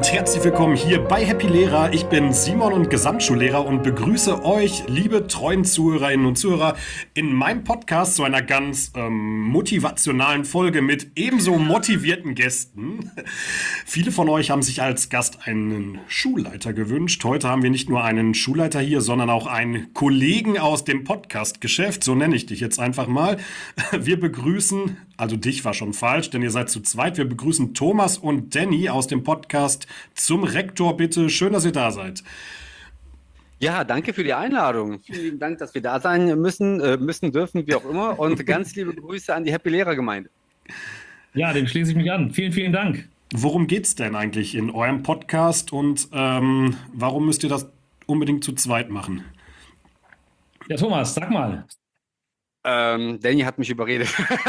und herzlich willkommen hier bei Happy Lehrer. Ich bin Simon und Gesamtschullehrer und begrüße euch, liebe treuen Zuhörerinnen und Zuhörer, in meinem Podcast zu einer ganz motivationalen Folge mit ebenso motivierten Gästen. Viele von euch haben sich als Gast einen Schulleiter gewünscht. Heute haben wir nicht nur einen Schulleiter hier, sondern auch einen Kollegen aus dem Podcast-Geschäft. So nenne ich dich jetzt einfach mal. Wir begrüßen, also dich war schon falsch, denn ihr seid zu zweit. Wir begrüßen Thomas und Danny aus dem Podcast Zum Rektor, bitte. Schön, dass ihr da seid. Ja, danke für die Einladung. Vielen lieben Dank, dass wir da sein müssen, dürfen, wie auch immer. Und ganz liebe Grüße an die Happy Lehrergemeinde. Ja, dem schließe ich mich an. Vielen, vielen Dank. Worum geht's denn eigentlich in eurem Podcast und warum müsst ihr das unbedingt zu zweit machen? Ja, Thomas, sag mal. Danny hat mich überredet.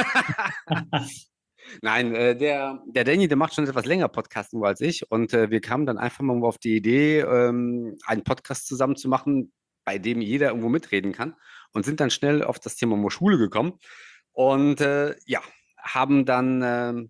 Nein, der Danny, der macht schon etwas länger Podcasting als ich und wir kamen dann einfach mal auf die Idee, einen Podcast zusammen zu machen, bei dem jeder irgendwo mitreden kann und sind dann schnell auf das Thema Schule gekommen und haben dann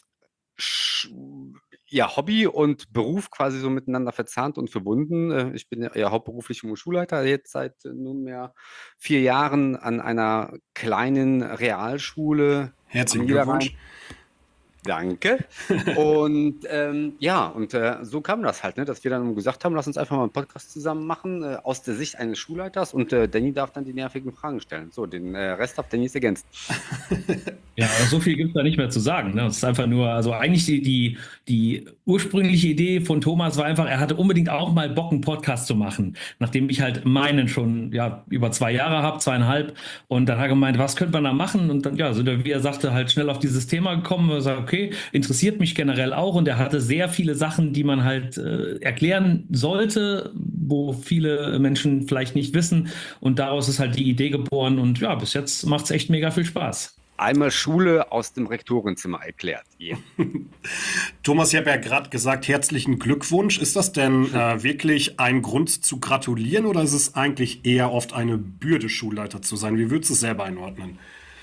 Hobby und Beruf quasi so miteinander verzahnt und verbunden. Ich bin ja hauptberuflich Schulleiter, jetzt seit nunmehr 4 Jahren an einer kleinen Realschule Herzlichen am Niederrhein. Glückwunsch. Danke. Und so kam das halt, ne, dass wir dann gesagt haben, lass uns einfach mal einen Podcast zusammen machen, aus der Sicht eines Schulleiters und Danny darf dann die nervigen Fragen stellen. So, den Rest darf Danny ergänzen. Ja, so viel gibt es da nicht mehr zu sagen. Ne? Es ist einfach nur, also eigentlich die ursprüngliche Idee von Thomas war einfach, er hatte unbedingt auch mal Bock, einen Podcast zu machen, nachdem ich halt meinen schon über 2 Jahre habe, 2,5. Und dann hat er gemeint, was könnte man da machen? Und dann sind wir, wie er sagte, halt schnell auf dieses Thema gekommen. Und gesagt, okay, interessiert mich generell auch. Und er hatte sehr viele Sachen, die man halt erklären sollte, wo viele Menschen vielleicht nicht wissen. Und daraus ist halt die Idee geboren. Und ja, bis jetzt macht es echt mega viel Spaß. Einmal Schule aus dem Rektorenzimmer erklärt. Yeah. Thomas, ich habe ja gerade gesagt, herzlichen Glückwunsch. Ist das denn wirklich ein Grund zu gratulieren oder ist es eigentlich eher oft eine Bürde, Schulleiter zu sein? Wie würdest du es selber einordnen?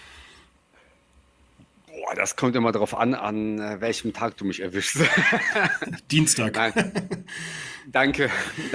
Boah, das kommt immer darauf an welchem Tag du mich erwischst. Dienstag. Nein. Danke.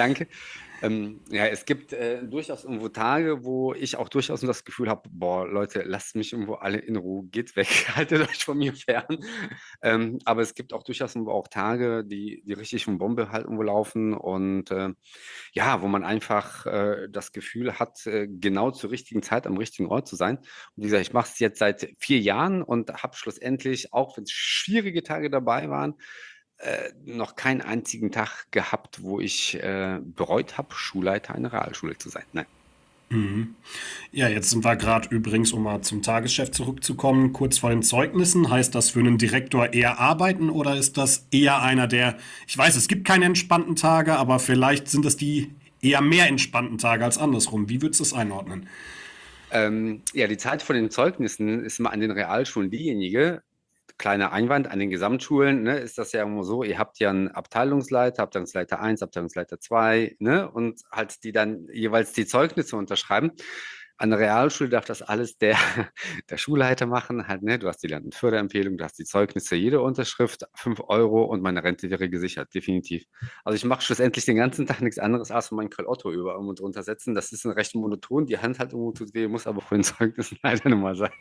Es gibt durchaus irgendwo Tage, wo ich auch durchaus das Gefühl habe, boah, Leute, lasst mich irgendwo alle in Ruhe, geht weg, haltet euch von mir fern. Aber es gibt auch durchaus irgendwo auch Tage, die richtig von Bombe halt irgendwo laufen und wo man einfach das Gefühl hat, genau zur richtigen Zeit am richtigen Ort zu sein. Und wie gesagt, ich mache es jetzt seit 4 Jahren und habe schlussendlich, auch wenn es schwierige Tage dabei waren, noch keinen einzigen Tag gehabt, wo ich bereut habe, Schulleiter einer Realschule zu sein. Nein. Ja, jetzt sind wir gerade übrigens, um mal zum Tagesgeschäft zurückzukommen, kurz vor den Zeugnissen. Heißt das für einen Direktor eher arbeiten oder ist das eher einer der, ich weiß, es gibt keine entspannten Tage, aber vielleicht sind es die eher mehr entspannten Tage als andersrum. Wie würdest du es einordnen? Die Zeit vor den Zeugnissen ist immer an den Realschulen diejenige. Kleiner Einwand an den Gesamtschulen, ne, ist das ja immer so, ihr habt ja einen Abteilungsleiter, Abteilungsleiter 1, Abteilungsleiter 2, ne, und halt die dann jeweils die Zeugnisse unterschreiben. An der Realschule darf das alles der Schulleiter machen, halt, ne, du hast die Lern- und Förderempfehlung, du hast die Zeugnisse, jede Unterschrift, 5 Euro und meine Rente wäre gesichert, definitiv. Also ich mache schlussendlich den ganzen Tag nichts anderes, als meinen Kröll Otto über irgendwo drunter setzen. Das ist ein recht monoton, die Hand halt irgendwo tut weh, muss aber vor den Zeugnissen leider nochmal sein.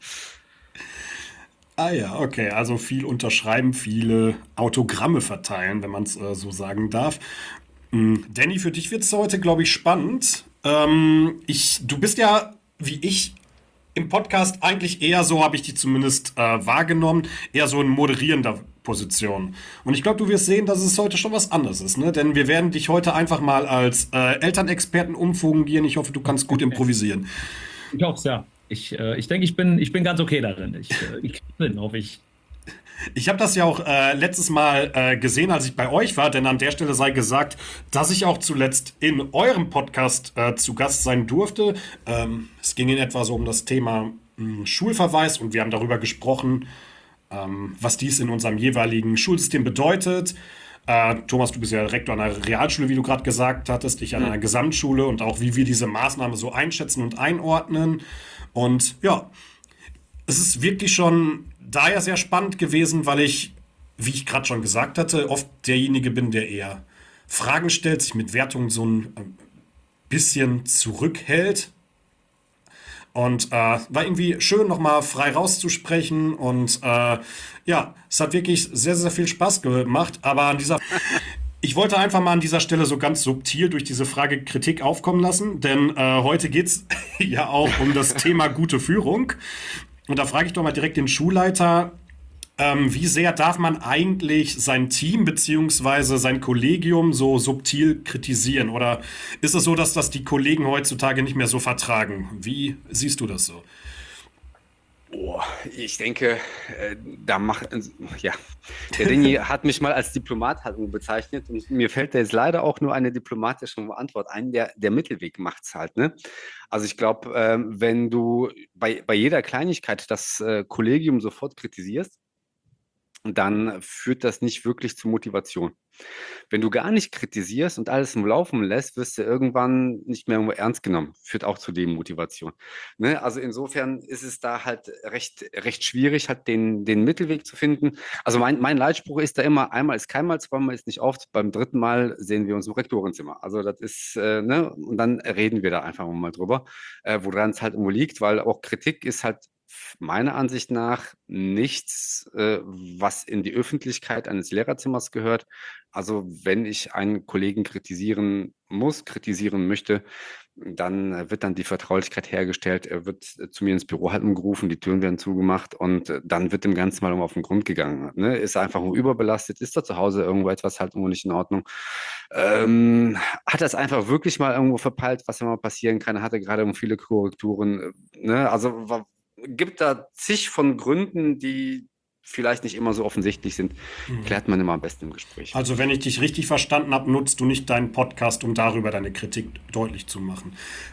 Ah ja, okay, also viel unterschreiben, viele Autogramme verteilen, wenn man es so sagen darf. Danny, für dich wird es heute, glaube ich, spannend. Du bist ja, wie ich, im Podcast eigentlich eher so, habe ich dich zumindest wahrgenommen, eher so in moderierender Position. Und ich glaube, du wirst sehen, dass es heute schon was anderes ist, ne? Denn wir werden dich heute einfach mal als Elternexperten umfungieren. Ich hoffe, du kannst gut improvisieren. Ich hoffe es, ja. Ich denke, ich bin ganz okay darin. Ich hoffe ich. Ich habe das ja auch letztes Mal gesehen, als ich bei euch war, denn an der Stelle sei gesagt, dass ich auch zuletzt in eurem Podcast zu Gast sein durfte. Es ging in etwa so um das Thema Schulverweis und wir haben darüber gesprochen, was dies in unserem jeweiligen Schulsystem bedeutet. Thomas, du bist ja Rektor an einer Realschule, wie du gerade gesagt hattest, ich an einer Gesamtschule und auch wie wir diese Maßnahme so einschätzen und einordnen. Und ja, es ist wirklich schon daher sehr spannend gewesen, weil ich wie ich gerade schon gesagt hatte, oft derjenige bin, der eher Fragen stellt, sich mit Wertungen so ein bisschen zurückhält. Und war irgendwie schön, nochmal frei rauszusprechen. Und ja, es hat wirklich sehr, sehr viel Spaß gemacht. Aber ich wollte einfach mal an dieser Stelle so ganz subtil durch diese Frage Kritik aufkommen lassen. Denn heute geht es ja auch um das Thema gute Führung. Und da frage ich doch mal direkt den Schulleiter, wie sehr darf man eigentlich sein Team beziehungsweise sein Kollegium so subtil kritisieren? Oder ist es so, dass das die Kollegen heutzutage nicht mehr so vertragen? Wie siehst du das so? Oh, ich denke, ja, der Dingi hat mich mal als Diplomat halt bezeichnet und mir fällt da jetzt leider auch nur eine diplomatische Antwort ein. Der Mittelweg macht es halt, ne? Also ich glaube, wenn du bei jeder Kleinigkeit das Kollegium sofort kritisierst, dann führt das nicht wirklich zu Motivation. Wenn du gar nicht kritisierst und alles im Laufen lässt, wirst du irgendwann nicht mehr ernst genommen. Führt auch zu Demotivation. Ne? Also insofern ist es da halt recht schwierig, halt den Mittelweg zu finden. Also mein Leitspruch ist da immer, einmal ist keinmal, zweimal ist nicht oft, beim dritten Mal sehen wir uns im Rektorenzimmer. Also das ist, ne? Und dann reden wir da einfach mal drüber, woran es halt irgendwo liegt, weil auch Kritik ist halt meiner Ansicht nach nichts, was in die Öffentlichkeit eines Lehrerzimmers gehört. Also wenn ich einen Kollegen kritisieren muss, kritisieren möchte, dann wird dann die Vertraulichkeit hergestellt. Er wird zu mir ins Büro halt gerufen, die Türen werden zugemacht und dann wird dem Ganzen mal auf den Grund gegangen. Ne? Ist er einfach nur überbelastet? Ist da zu Hause irgendwo etwas halt irgendwo nicht in Ordnung? Hat er es einfach wirklich mal irgendwo verpeilt, was ja mal passieren kann? Hat er gerade viele Korrekturen? Ne? Also gibt da zig von Gründen, die vielleicht nicht immer so offensichtlich sind, klärt man immer am besten im Gespräch. Also wenn ich dich richtig verstanden habe, nutzt du nicht deinen Podcast, um darüber deine Kritik deutlich zu machen.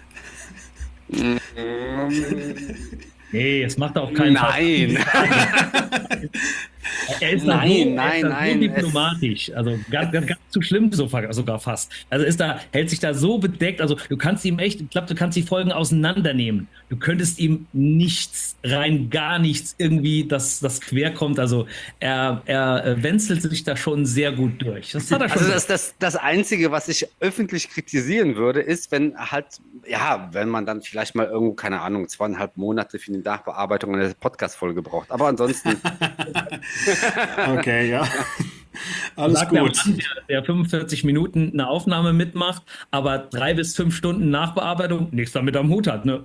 Nee, es macht auch keinen Nein. Fall. Er ist da so diplomatisch, also ganz zu schlimm sogar fast. Also hält sich da so bedeckt, also du kannst ihm echt, ich glaube, du kannst die Folgen auseinandernehmen. Du könntest ihm gar nichts irgendwie, das quer kommt. Also er wenzelt sich da schon sehr gut durch. Das hat er schon. Also das Einzige, was ich öffentlich kritisieren würde, ist, wenn halt, ja, wenn man dann vielleicht mal irgendwo, keine Ahnung, 2,5 Monate für die Nachbearbeitung einer Podcast-Folge braucht. Aber ansonsten. Okay, ja. Alles Sagt gut. Der Mann, der 45 Minuten eine Aufnahme mitmacht, aber 3 bis 5 Stunden Nachbearbeitung nichts damit am Hut hat. Ne?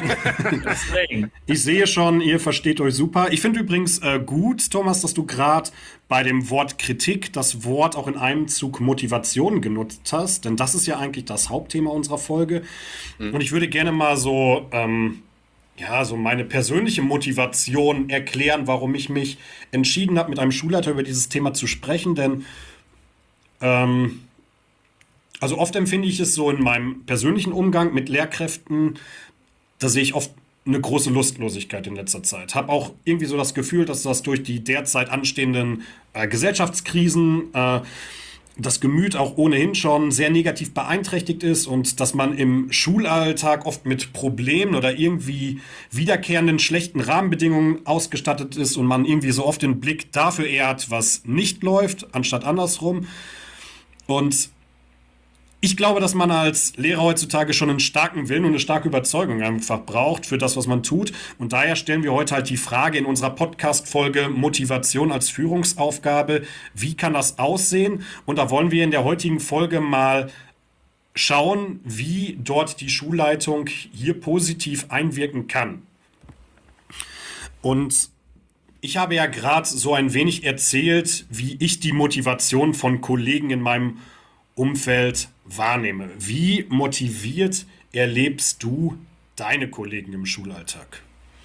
Ich sehe schon, ihr versteht euch super. Ich finde übrigens gut, Thomas, dass du gerade bei dem Wort Kritik das Wort auch in einem Zug Motivation genutzt hast, denn das ist ja eigentlich das Hauptthema unserer Folge. Und ich würde gerne mal so so meine persönliche Motivation erklären, warum ich mich entschieden habe, mit einem Schulleiter über dieses Thema zu sprechen. Denn also oft empfinde ich es so in meinem persönlichen Umgang mit Lehrkräften, da sehe ich oft eine große Lustlosigkeit in letzter Zeit. Habe auch irgendwie so das Gefühl, dass das durch die derzeit anstehenden Gesellschaftskrisen das Gemüt auch ohnehin schon sehr negativ beeinträchtigt ist und dass man im Schulalltag oft mit Problemen oder irgendwie wiederkehrenden schlechten Rahmenbedingungen ausgestattet ist und man irgendwie so oft den Blick dafür eher hat, was nicht läuft, anstatt andersrum. Und ich glaube, dass man als Lehrer heutzutage schon einen starken Willen und eine starke Überzeugung einfach braucht für das, was man tut. Und daher stellen wir heute halt die Frage in unserer Podcast-Folge Motivation als Führungsaufgabe. Wie kann das aussehen? Und da wollen wir in der heutigen Folge mal schauen, wie dort die Schulleitung hier positiv einwirken kann. Und ich habe ja gerade so ein wenig erzählt, wie ich die Motivation von Kollegen in meinem Umfeld wahrnehme. Wie motiviert erlebst du deine Kollegen im Schulalltag?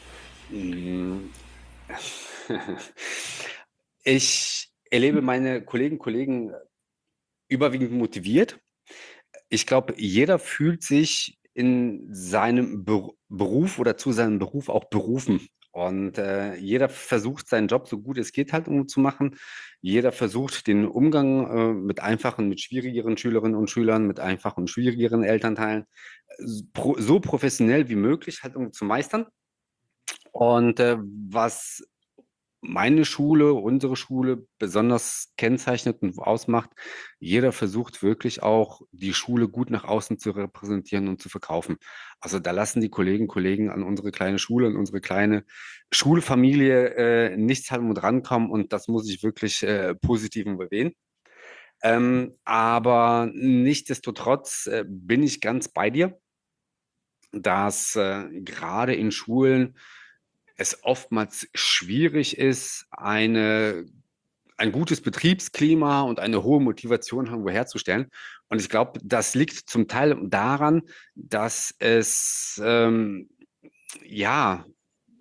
Ich erlebe meine Kollegen überwiegend motiviert. Ich glaube, jeder fühlt sich in seinem Beruf oder zu seinem Beruf auch berufen. Und jeder versucht, seinen Job so gut es geht halt zu machen. Jeder versucht, den Umgang mit schwierigeren Schülerinnen und Schülern, mit einfachen und schwierigeren Elternteilen so professionell wie möglich halt zu meistern. Und was meine Schule, unsere Schule besonders kennzeichnet und ausmacht, jeder versucht wirklich auch, die Schule gut nach außen zu repräsentieren und zu verkaufen. Also da lassen die Kollegen an unsere kleine Schule, an unsere kleine Schulfamilie nichts halt mit rankommen und das muss ich wirklich positiv erwähnen. Aber nichtsdestotrotz bin ich ganz bei dir, dass gerade in Schulen es oftmals schwierig ist, ein gutes Betriebsklima und eine hohe Motivation irgendwo herzustellen. Und ich glaube, das liegt zum Teil daran, dass es ja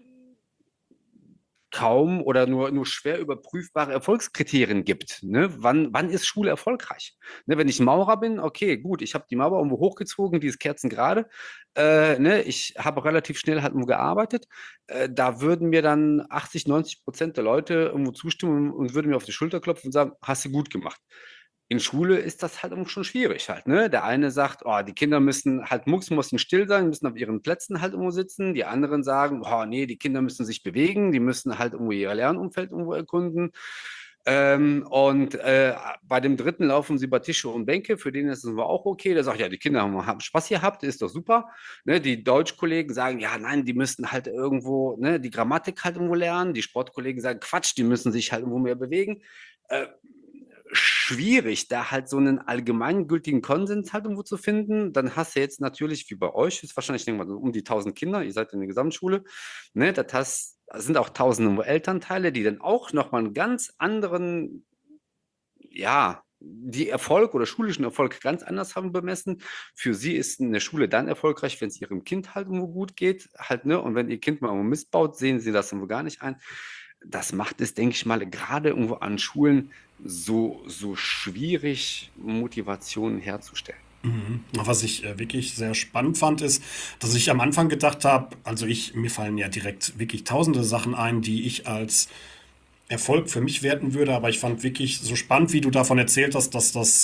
kaum oder nur schwer überprüfbare Erfolgskriterien gibt. Ne? Wann ist Schule erfolgreich? Ne, wenn ich Maurer bin, okay, gut, ich habe die Mauer irgendwo hochgezogen, die ist kerzengerade. Ne, ich habe relativ schnell halt irgendwo gearbeitet. Da würden mir dann 80, 90% der Leute irgendwo zustimmen und würden mir auf die Schulter klopfen und sagen, hast du gut gemacht. In Schule ist das halt irgendwo schon schwierig halt, ne? Der eine sagt, oh, die Kinder müssen halt mucksmäuschen still sein, müssen auf ihren Plätzen halt irgendwo sitzen. Die anderen sagen, oh, nee, die Kinder müssen sich bewegen, die müssen halt irgendwo ihr Lernumfeld irgendwo erkunden. Und bei dem dritten laufen sie über Tische und Bänke, für den ist es aber auch okay. Der sagt, ja, die Kinder haben Spaß gehabt, ist doch super. Ne, die Deutschkollegen sagen, ja, nein, die müssten halt irgendwo, ne, die Grammatik halt irgendwo lernen. Die Sportkollegen sagen, Quatsch, die müssen sich halt irgendwo mehr bewegen. Äh, Schwierig, da halt so einen allgemeingültigen Konsens halt irgendwo zu finden. Dann hast du jetzt natürlich, wie bei euch, ist wahrscheinlich denke mal, so um die 1000 Kinder, ihr seid in der Gesamtschule, ne, das sind auch tausende Elternteile, die dann auch nochmal einen ganz anderen, ja, die Erfolg oder schulischen Erfolg ganz anders haben bemessen. Für sie ist eine Schule dann erfolgreich, wenn es ihrem Kind halt irgendwo gut geht, halt, ne, und wenn ihr Kind mal irgendwo Mist baut, sehen sie das irgendwo gar nicht ein. Das macht es, denke ich mal, gerade irgendwo an Schulen so schwierig, Motivationen herzustellen. Was ich wirklich sehr spannend fand, ist, dass ich am Anfang gedacht habe, mir fallen ja direkt wirklich tausende Sachen ein, die ich als Erfolg für mich werten würde, aber ich fand wirklich so spannend, wie du davon erzählt hast,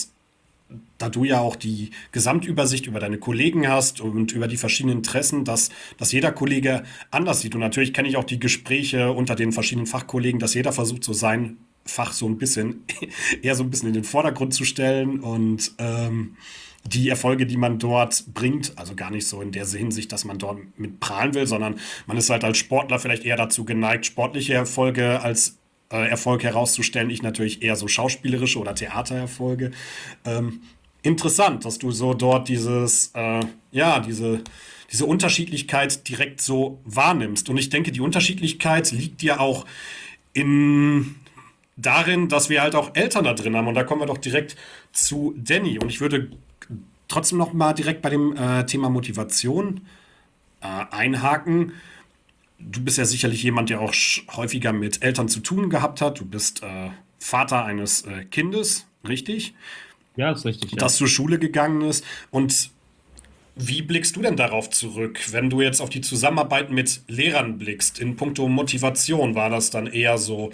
da du ja auch die Gesamtübersicht über deine Kollegen hast und über die verschiedenen Interessen, dass jeder Kollege anders sieht. Und natürlich kenne ich auch die Gespräche unter den verschiedenen Fachkollegen, dass jeder versucht, so sein Fach so ein bisschen, eher so ein bisschen in den Vordergrund zu stellen und die Erfolge, die man dort bringt, also gar nicht so in der Hinsicht, dass man dort mit prahlen will, sondern man ist halt als Sportler vielleicht eher dazu geneigt, sportliche Erfolge als Erfolg herauszustellen. Ich natürlich eher so schauspielerische oder Theatererfolge. Interessant, dass du so dort diese Unterschiedlichkeit direkt so wahrnimmst. Und ich denke, die Unterschiedlichkeit liegt ja auch in darin, dass wir halt auch Eltern da drin haben. Und da kommen wir doch direkt zu Danny. Und ich würde trotzdem noch mal direkt bei dem Thema Motivation einhaken. Du bist ja sicherlich jemand, der auch häufiger mit Eltern zu tun gehabt hat. Du bist Vater eines Kindes, richtig? Ja, ist richtig, ja. Das zur Schule gegangen ist. Und wie blickst du denn darauf zurück, wenn du jetzt auf die Zusammenarbeit mit Lehrern blickst? In puncto Motivation war das dann eher so,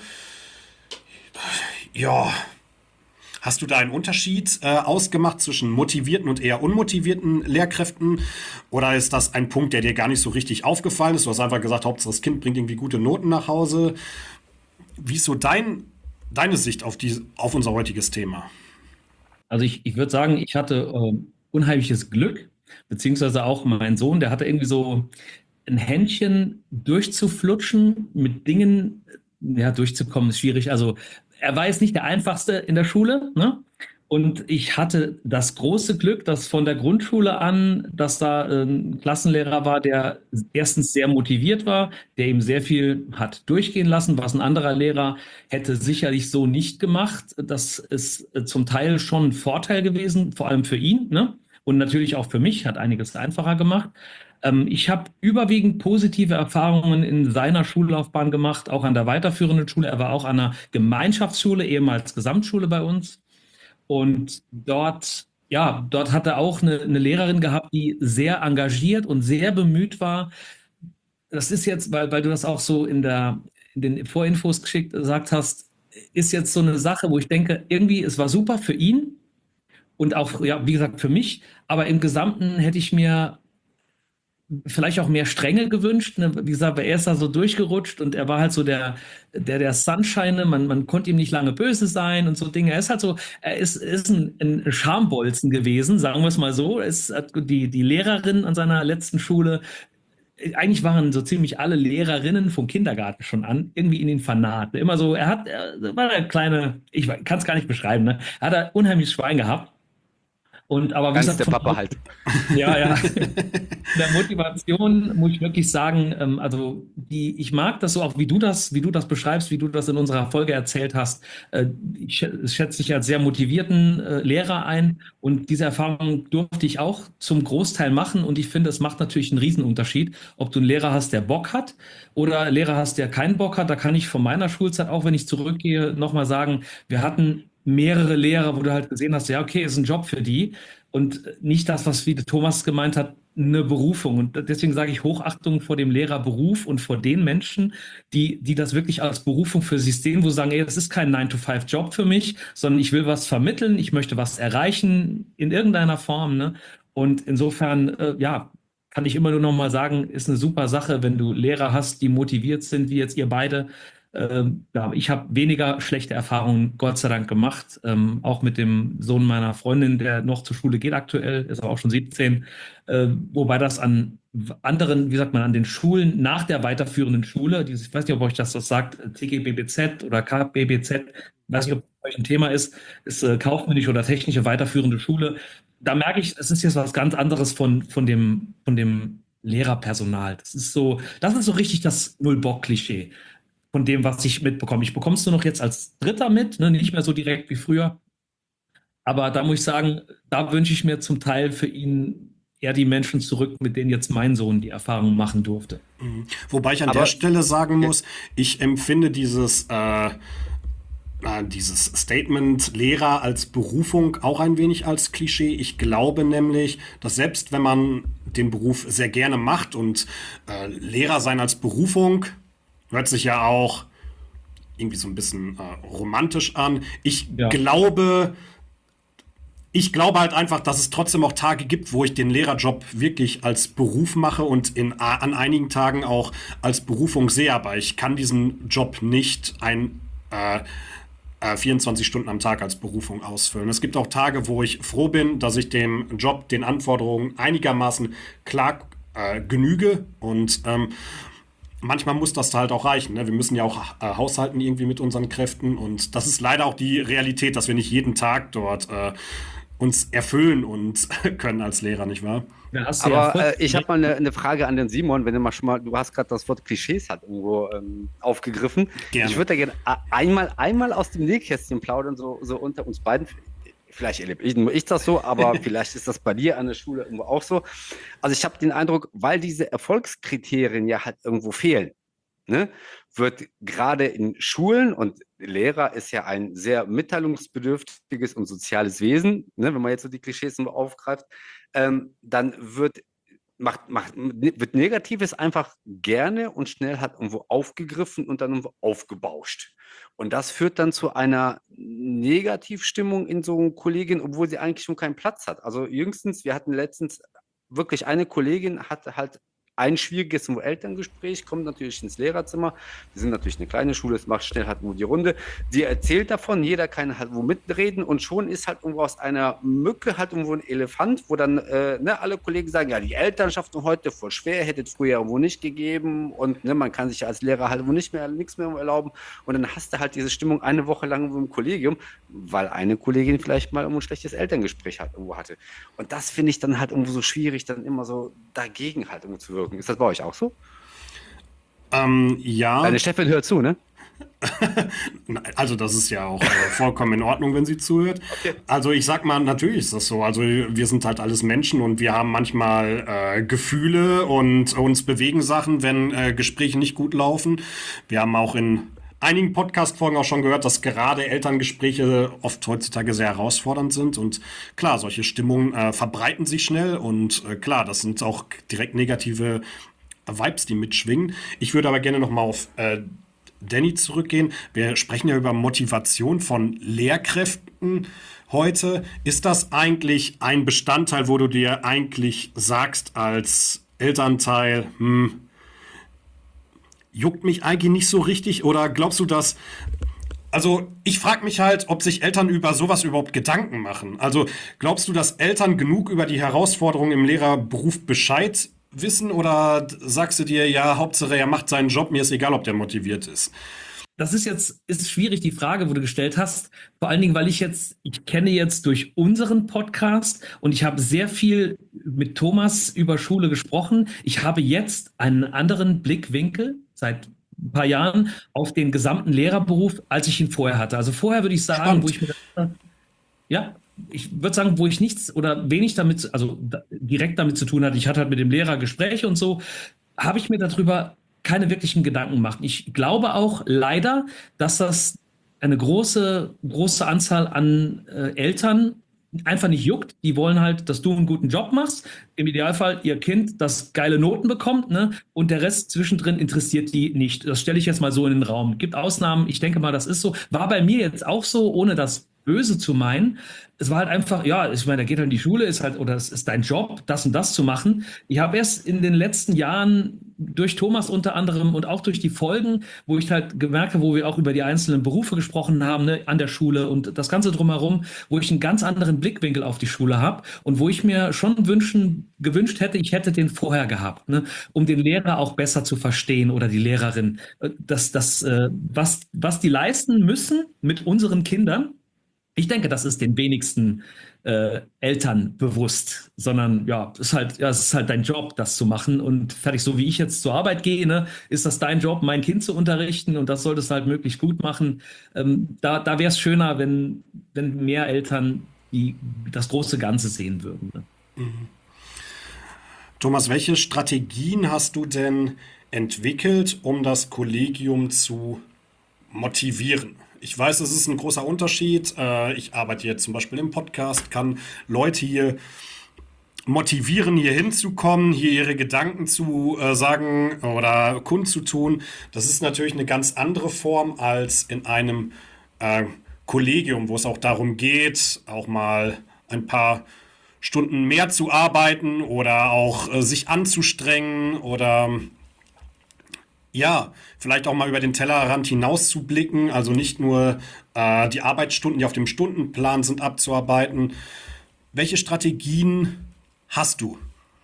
ja, hast du da einen Unterschied ausgemacht zwischen motivierten und eher unmotivierten Lehrkräften? Oder ist das ein Punkt, der dir gar nicht so richtig aufgefallen ist? Du hast einfach gesagt, Hauptsache das Kind bringt irgendwie gute Noten nach Hause. Wie ist so deine Sicht auf unser heutiges Thema? Also ich würde sagen, ich hatte unheimliches Glück, beziehungsweise auch mein Sohn, der hatte irgendwie so ein Händchen durchzuflutschen, mit Dingen, ja, durchzukommen ist schwierig. Also er war jetzt nicht der einfachste in der Schule, ne? Und ich hatte das große Glück, dass von der Grundschule an, dass da ein Klassenlehrer war, der erstens sehr motiviert war, der ihm sehr viel hat durchgehen lassen, was ein anderer Lehrer hätte sicherlich so nicht gemacht. Das ist zum Teil schon ein Vorteil gewesen, vor allem für ihn, ne? Und natürlich auch für mich, hat einiges einfacher gemacht. Ich habe überwiegend positive Erfahrungen in seiner Schullaufbahn gemacht, auch an der weiterführenden Schule. Er war auch an einer Gemeinschaftsschule, ehemals Gesamtschule bei uns. Und dort, ja, dort hat er auch eine Lehrerin gehabt, die sehr engagiert und sehr bemüht war. Das ist jetzt, weil du das auch so in den Vorinfos gesagt hast, ist jetzt so eine Sache, wo ich denke, irgendwie, es war super für ihn und auch, ja, wie gesagt, für mich. Aber im Gesamten hätte ich mir vielleicht auch mehr Strenge gewünscht. Ne? Wie gesagt, er ist da so durchgerutscht und er war halt so der Sunshine. Man konnte ihm nicht lange böse sein und so Dinge. Er ist halt so, er ist ein Schambolzen gewesen, sagen wir es mal so. Die Lehrerin an seiner letzten Schule, eigentlich waren so ziemlich alle Lehrerinnen vom Kindergarten schon an, irgendwie in ihn vernarrt. Immer so, er war eine kleine, ich kann es gar nicht beschreiben, ne? Er hat ein unheimliches Schwein gehabt. Aber wie Ganz gesagt, der Papa halt. ja, ja. In der Motivation muss ich wirklich sagen, ich mag das so auch, wie du das beschreibst, wie du das in unserer Folge erzählt hast. Ich schätze dich als sehr motivierten Lehrer ein und diese Erfahrung durfte ich auch zum Großteil machen und ich finde, es macht natürlich einen Riesenunterschied, ob du einen Lehrer hast, der Bock hat oder einen Lehrer hast, der keinen Bock hat. Da kann ich von meiner Schulzeit, auch wenn ich zurückgehe, nochmal sagen, wir hatten mehrere Lehrer, wo du halt gesehen hast, ja, okay, ist ein Job für die und nicht das, was wie der Thomas gemeint hat, eine Berufung. Und deswegen sage ich Hochachtung vor dem Lehrerberuf und vor den Menschen, die das wirklich als Berufung für sich sehen, wo sie sagen, ey, das ist kein 9-to-5-Job für mich, sondern ich will was vermitteln, ich möchte was erreichen in irgendeiner Form, ne? Und insofern, ja, kann ich immer nur noch mal sagen, ist eine super Sache, wenn du Lehrer hast, die motiviert sind, wie jetzt ihr beide. Ja, ich habe weniger schlechte Erfahrungen, Gott sei Dank, gemacht. Auch mit dem Sohn meiner Freundin, der noch zur Schule geht aktuell, ist aber auch schon 17. Wobei das an anderen, wie sagt man, an den Schulen nach der weiterführenden Schule, ich weiß nicht, ob euch das was sagt, TGBBZ oder KBBZ, weiß nicht, ob das euch ein Thema ist kaufmännische oder technische weiterführende Schule. Da merke ich, es ist jetzt was ganz anderes von dem Lehrerpersonal. Das ist so richtig das Null-Bock-Klischee von dem, was ich mitbekomme. Ich bekomme es nur noch jetzt als Dritter mit, ne? Nicht mehr so direkt wie früher. Aber da muss ich sagen, da wünsche ich mir zum Teil für ihn eher die Menschen zurück, mit denen jetzt mein Sohn die Erfahrung machen durfte. Wobei ich an Aber der Stelle sagen muss, ich empfinde dieses Statement Lehrer als Berufung auch ein wenig als Klischee. Ich glaube nämlich, dass selbst wenn man den Beruf sehr gerne macht und Lehrer sein als Berufung hört sich ja auch irgendwie so ein bisschen romantisch an. Ja. Ich glaube halt einfach, dass es trotzdem auch Tage gibt, wo ich den Lehrerjob wirklich als Beruf mache und an einigen Tagen auch als Berufung sehe. Aber ich kann diesen Job nicht 24 Stunden am Tag als Berufung ausfüllen. Es gibt auch Tage, wo ich froh bin, dass ich dem Job, den Anforderungen einigermaßen klar genüge und manchmal muss das halt auch reichen. Ne? Wir müssen ja auch haushalten irgendwie mit unseren Kräften und das ist leider auch die Realität, dass wir nicht jeden Tag dort uns erfüllen und können als Lehrer, nicht wahr? Da hast du ja Aber ich habe mal eine Frage an den Simon, wenn du mal schon mal, du hast gerade das Wort Klischees halt irgendwo aufgegriffen. Gerne. Ich würde da gerne einmal aus dem Nähkästchen plaudern, so unter uns beiden. Vielleicht erlebe nur ich das so, aber vielleicht ist das bei dir an der Schule irgendwo auch so. Also ich habe den Eindruck, weil diese Erfolgskriterien ja halt irgendwo fehlen, ne, wird gerade in Schulen, und Lehrer ist ja ein sehr mitteilungsbedürftiges und soziales Wesen, ne, wenn man jetzt so die Klischees nur aufgreift, dann wird Negatives einfach gerne und schnell halt irgendwo aufgegriffen und dann irgendwo aufgebauscht. Und das führt dann zu einer Negativstimmung in so Kolleginnen, obwohl sie eigentlich schon keinen Platz hat. Also jüngstens, wir hatten letztens wirklich eine Kollegin, hatte halt ein schwieriges Elterngespräch, kommt natürlich ins Lehrerzimmer. Wir sind natürlich eine kleine Schule, es macht schnell halt nur die Runde. Sie erzählt davon, jeder kann halt wo mitreden und schon ist halt irgendwo aus einer Mücke halt irgendwo ein Elefant, wo dann alle Kollegen sagen, ja, die Elternschaft heute voll schwer, hätte es früher irgendwo nicht gegeben und man kann sich als Lehrer halt nichts mehr erlauben. Und dann hast du halt diese Stimmung eine Woche lang im Kollegium, weil eine Kollegin vielleicht mal ein schlechtes Elterngespräch halt irgendwo hatte. Und das finde ich dann halt irgendwo so schwierig, dann immer so dagegen halt irgendwo zu wirken. Ist das bei euch auch so? Ja. Deine Chefin hört zu, ne? Also das ist ja auch vollkommen in Ordnung, wenn sie zuhört. Okay. Also ich sag mal, natürlich ist das so. Also wir sind halt alles Menschen und wir haben manchmal Gefühle und uns bewegen Sachen, wenn Gespräche nicht gut laufen. Wir haben auch in einigen Podcast-Folgen auch schon gehört, dass gerade Elterngespräche oft heutzutage sehr herausfordernd sind. Und klar, solche Stimmungen verbreiten sich schnell. Und klar, das sind auch direkt negative Vibes, die mitschwingen. Ich würde aber gerne nochmal auf Danny zurückgehen. Wir sprechen ja über Motivation von Lehrkräften heute. Ist das eigentlich ein Bestandteil, wo du dir eigentlich sagst als Elternteil, juckt mich eigentlich nicht so richtig? Oder glaubst du, dass also ich frage mich halt, ob sich Eltern über sowas überhaupt Gedanken machen. Also glaubst du, dass Eltern genug über die Herausforderungen im Lehrerberuf Bescheid wissen oder sagst du dir, ja, Hauptsache er macht seinen Job, mir ist egal, ob der motiviert ist? Das ist schwierig, die Frage, wo du gestellt hast. Vor allen Dingen, weil ich kenne jetzt durch unseren Podcast und ich habe sehr viel mit Thomas über Schule gesprochen. Ich habe jetzt einen anderen Blickwinkel seit ein paar Jahren auf den gesamten Lehrerberuf, als ich ihn vorher hatte. Also vorher würde ich sagen, Spannend. ja, ich würde sagen, wo ich nichts oder wenig damit, also direkt damit zu tun hatte. Ich hatte halt mit dem Lehrer Gespräche und so, habe ich mir darüber keine wirklichen Gedanken gemacht. Ich glaube auch leider, dass das eine große Anzahl an Eltern einfach nicht juckt. Die wollen halt, dass du einen guten Job machst. Im Idealfall ihr Kind, das geile Noten bekommt, ne? Und der Rest zwischendrin interessiert die nicht. Das stelle ich jetzt mal so in den Raum. Gibt Ausnahmen. Ich denke mal, das ist so. War bei mir jetzt auch so, ohne das böse zu meinen. Es war halt einfach, ja, ich meine, der geht halt in die Schule, ist halt, oder es ist dein Job, das und das zu machen. Ich habe erst in den letzten Jahren durch Thomas unter anderem und auch durch die Folgen, wo ich halt gemerkt habe, wo wir auch über die einzelnen Berufe gesprochen haben, ne, an der Schule und das Ganze drumherum, wo ich einen ganz anderen Blickwinkel auf die Schule habe und wo ich mir schon gewünscht hätte, ich hätte den vorher gehabt, ne, um den Lehrer auch besser zu verstehen oder die Lehrerin. Was die leisten müssen mit unseren Kindern, ich denke, das ist den wenigsten Eltern bewusst, sondern ja, es ist halt dein Job, das zu machen und fertig, so wie ich jetzt zur Arbeit gehe, ne, ist das dein Job, mein Kind zu unterrichten und das solltest du halt möglichst gut machen. Da wäre es schöner, wenn mehr Eltern das große Ganze sehen würden. Ne? Thomas, welche Strategien hast du denn entwickelt, um das Kollegium zu motivieren? Ich weiß, es ist ein großer Unterschied. Ich arbeite jetzt zum Beispiel im Podcast, kann Leute hier motivieren, hier hinzukommen, hier ihre Gedanken zu sagen oder kundzutun. Das ist natürlich eine ganz andere Form als in einem äh, Kollegium, wo es auch darum geht, auch mal ein paar Stunden mehr zu arbeiten oder auch sich anzustrengen oder ja, vielleicht auch mal über den Tellerrand hinaus zu blicken, also nicht nur die Arbeitsstunden, die auf dem Stundenplan sind, abzuarbeiten. Welche Strategien hast du?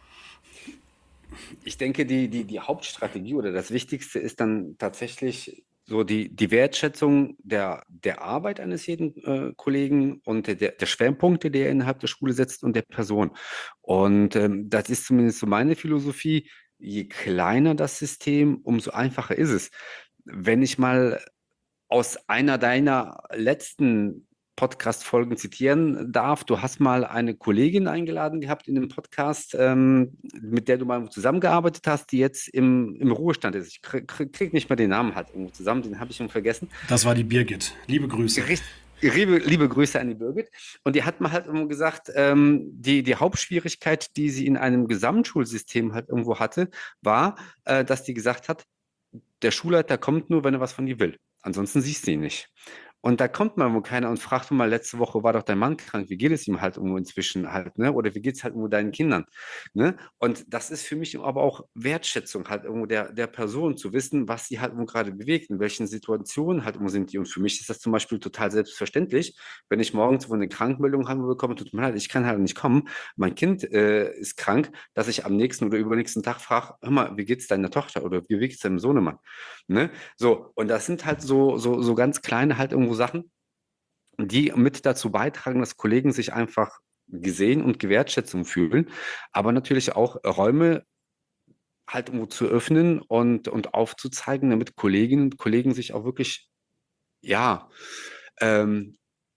Ich denke, die Hauptstrategie oder das Wichtigste ist dann tatsächlich so die Wertschätzung der Arbeit eines jeden Kollegen und der Schwerpunkte, die er innerhalb der Schule setzt und der Person. Und das ist zumindest so meine Philosophie. Je kleiner das System, umso einfacher ist es. Wenn ich mal aus einer deiner letzten Podcast-Folgen zitieren darf. Du hast mal eine Kollegin eingeladen gehabt in dem Podcast, mit der du mal zusammengearbeitet hast, die jetzt im Ruhestand ist. Ich krieg nicht mehr den Namen halt irgendwo zusammen, den habe ich schon vergessen. Das war die Birgit. Liebe Grüße. Liebe Grüße an die Birgit. Und die hat mal halt irgendwo gesagt, die Hauptschwierigkeit, die sie in einem Gesamtschulsystem halt irgendwo hatte, war, dass die gesagt hat, der Schulleiter kommt nur, wenn er was von dir will. Ansonsten siehst du ihn nicht. Und da kommt mal wo keiner und fragt du mal, letzte Woche war doch dein Mann krank, wie geht es ihm halt irgendwo inzwischen halt, ne? Oder wie geht es halt irgendwo deinen Kindern, ne? Und das ist für mich aber auch Wertschätzung halt irgendwo der Person, zu wissen, was sie halt irgendwo gerade bewegt, in welchen Situationen halt irgendwo sind die. Und für mich ist das zum Beispiel total selbstverständlich, wenn ich morgens wo eine Krankmeldung habe bekomme, tut mir leid, ich kann halt nicht kommen, mein Kind ist krank, dass ich am nächsten oder übernächsten Tag frage, hör mal, wie geht's deiner Tochter oder wie geht's deinem Sohnemann? Ne? So, und das sind halt so ganz kleine halt irgendwo Sachen, die mit dazu beitragen, dass Kollegen sich einfach gesehen und gewertschätzt fühlen, aber natürlich auch Räume halt irgendwo zu öffnen und aufzuzeigen, damit Kolleginnen und Kollegen sich auch wirklich, ja, ähm,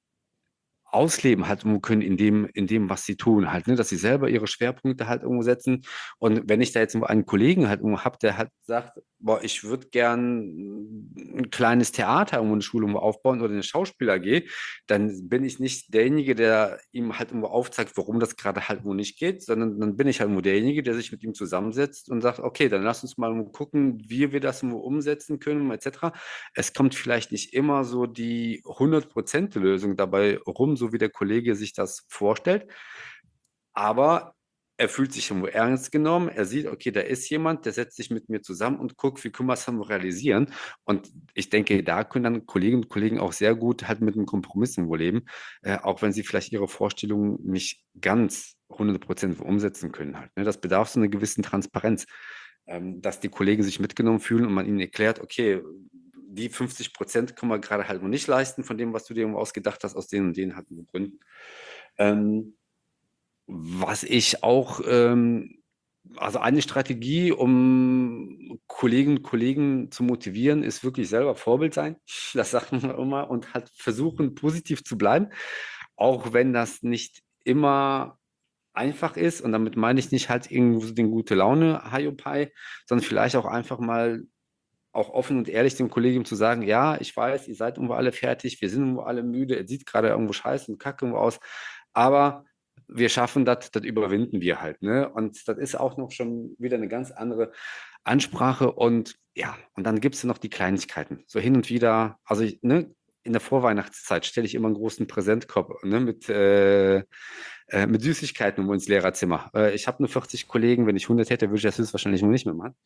ausleben halt irgendwo können in dem, was sie tun halt, ne? Dass sie selber ihre Schwerpunkte halt irgendwo setzen. Und wenn ich da jetzt irgendwo einen Kollegen halt irgendwo habe, der halt sagt, boah, ich würde gern ein kleines Theater irgendwo in der Schule irgendwo aufbauen oder eine Schauspieler AG, dann bin ich nicht derjenige, der ihm halt irgendwo aufzeigt, warum das gerade halt wo nicht geht, sondern dann bin ich halt nur derjenige, der sich mit ihm zusammensetzt und sagt, okay, dann lass uns mal gucken, wie wir das irgendwo umsetzen können, etc. Es kommt vielleicht nicht immer so die 100% Lösung dabei rum, so wie der Kollege sich das vorstellt. Aber er fühlt sich irgendwo ernst genommen, er sieht, okay, da ist jemand, der setzt sich mit mir zusammen und guckt, wie können wir es realisieren. Und ich denke, da können dann Kolleginnen und Kollegen auch sehr gut halt mit einem Kompromiss irgendwo leben, auch wenn sie vielleicht ihre Vorstellungen nicht ganz 100% umsetzen können halt. Ne? Das bedarf so einer gewissen Transparenz, dass die Kollegen sich mitgenommen fühlen und man ihnen erklärt, okay, die 50% können wir gerade halt noch nicht leisten von dem, was du dir irgendwo ausgedacht hast, aus den und den halt Gründen. Was ich auch, also eine Strategie, um Kolleginnen und Kollegen zu motivieren, ist wirklich selber Vorbild sein. Das sagen wir immer und halt versuchen, positiv zu bleiben, auch wenn das nicht immer einfach ist. Und damit meine ich nicht halt irgendwie so den gute Laune Hiopai, sondern vielleicht auch einfach mal auch offen und ehrlich dem Kollegium zu sagen, ja, ich weiß, ihr seid irgendwo alle fertig, wir sind irgendwo alle müde, es sieht gerade irgendwo scheiße und kacke irgendwo aus, aber wir schaffen das überwinden wir halt, ne? Und das ist auch noch schon wieder eine ganz andere Ansprache und ja, und dann gibt es noch die Kleinigkeiten. So hin und wieder, also ne, in der Vorweihnachtszeit stelle ich immer einen großen Präsentkorb, ne, mit Süßigkeiten ins Lehrerzimmer. Ich habe nur 40 Kollegen, wenn ich 100 hätte, würde ich das höchstwahrscheinlich noch nicht mehr machen.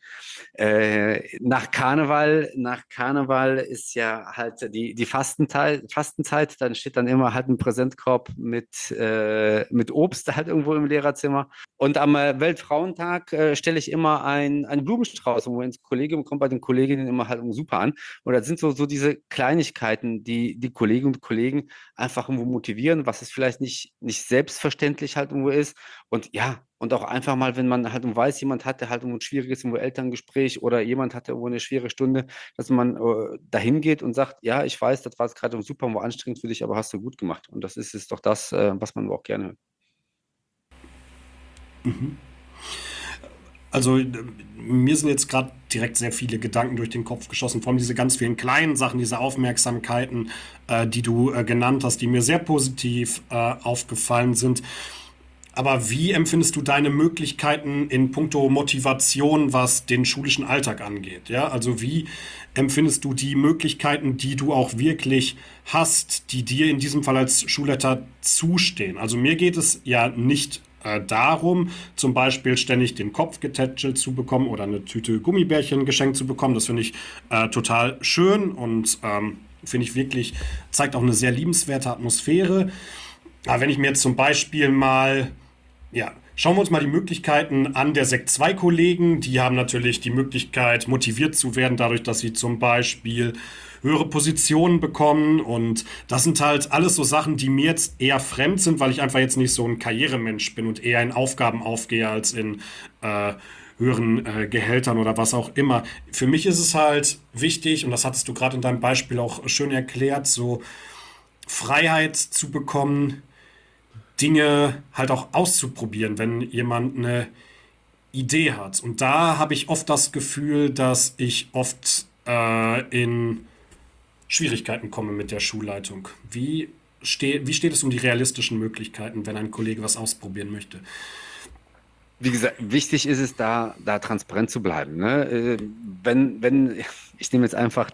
Nach Karneval ist ja halt die Fastenzeit, dann steht dann immer halt ein Präsentkorb mit Obst halt irgendwo im Lehrerzimmer. Und am Weltfrauentag stelle ich immer einen Blumenstrauß, wo ins Kollegium kommt bei den Kolleginnen immer halt super an. Und das sind so diese Kleinigkeiten, die Kolleginnen und Kollegen einfach irgendwo motivieren, was es vielleicht nicht selbstverständlich halt irgendwo ist. Und ja, und auch einfach mal, wenn man halt weiß, jemand hatte halt ein schwieriges irgendwo Elterngespräch oder jemand hatte irgendwo eine schwere Stunde, dass man dahin geht und sagt, ja, ich weiß, das war jetzt gerade super, war anstrengend für dich, aber hast du gut gemacht. Und das ist es doch das, was man auch gerne hört. Also mir sind jetzt gerade direkt sehr viele Gedanken durch den Kopf geschossen, vor allem diese ganz vielen kleinen Sachen, diese Aufmerksamkeiten, die du genannt hast, die mir sehr positiv aufgefallen sind. Aber wie empfindest du deine Möglichkeiten in puncto Motivation, was den schulischen Alltag angeht? Ja, also wie empfindest du die Möglichkeiten, die du auch wirklich hast, die dir in diesem Fall als Schulleiter zustehen? Also mir geht es ja nicht darum, zum Beispiel ständig den Kopf getätschelt zu bekommen oder eine Tüte Gummibärchen geschenkt zu bekommen. Das finde ich total schön und finde ich wirklich, zeigt auch eine sehr liebenswerte Atmosphäre. Aber wenn ich mir jetzt zum Beispiel mal, ja, schauen wir uns mal die Möglichkeiten an der Sekt 2 Kollegen. Die haben natürlich die Möglichkeit, motiviert zu werden, dadurch, dass sie zum Beispiel höhere Positionen bekommen. Und das sind halt alles so Sachen, die mir jetzt eher fremd sind, weil ich einfach jetzt nicht so ein Karrieremensch bin und eher in Aufgaben aufgehe als in höheren Gehältern oder was auch immer. Für mich ist es halt wichtig, und das hattest du gerade in deinem Beispiel auch schön erklärt, so Freiheit zu bekommen, Dinge halt auch auszuprobieren, wenn jemand eine Idee hat. Und da habe ich oft das Gefühl, dass ich oft in Schwierigkeiten komme mit der Schulleitung. Wie steht es um die realistischen Möglichkeiten, wenn ein Kollege was ausprobieren möchte? Wie gesagt, wichtig ist es, da transparent zu bleiben. Ne? Ich nehme jetzt einfach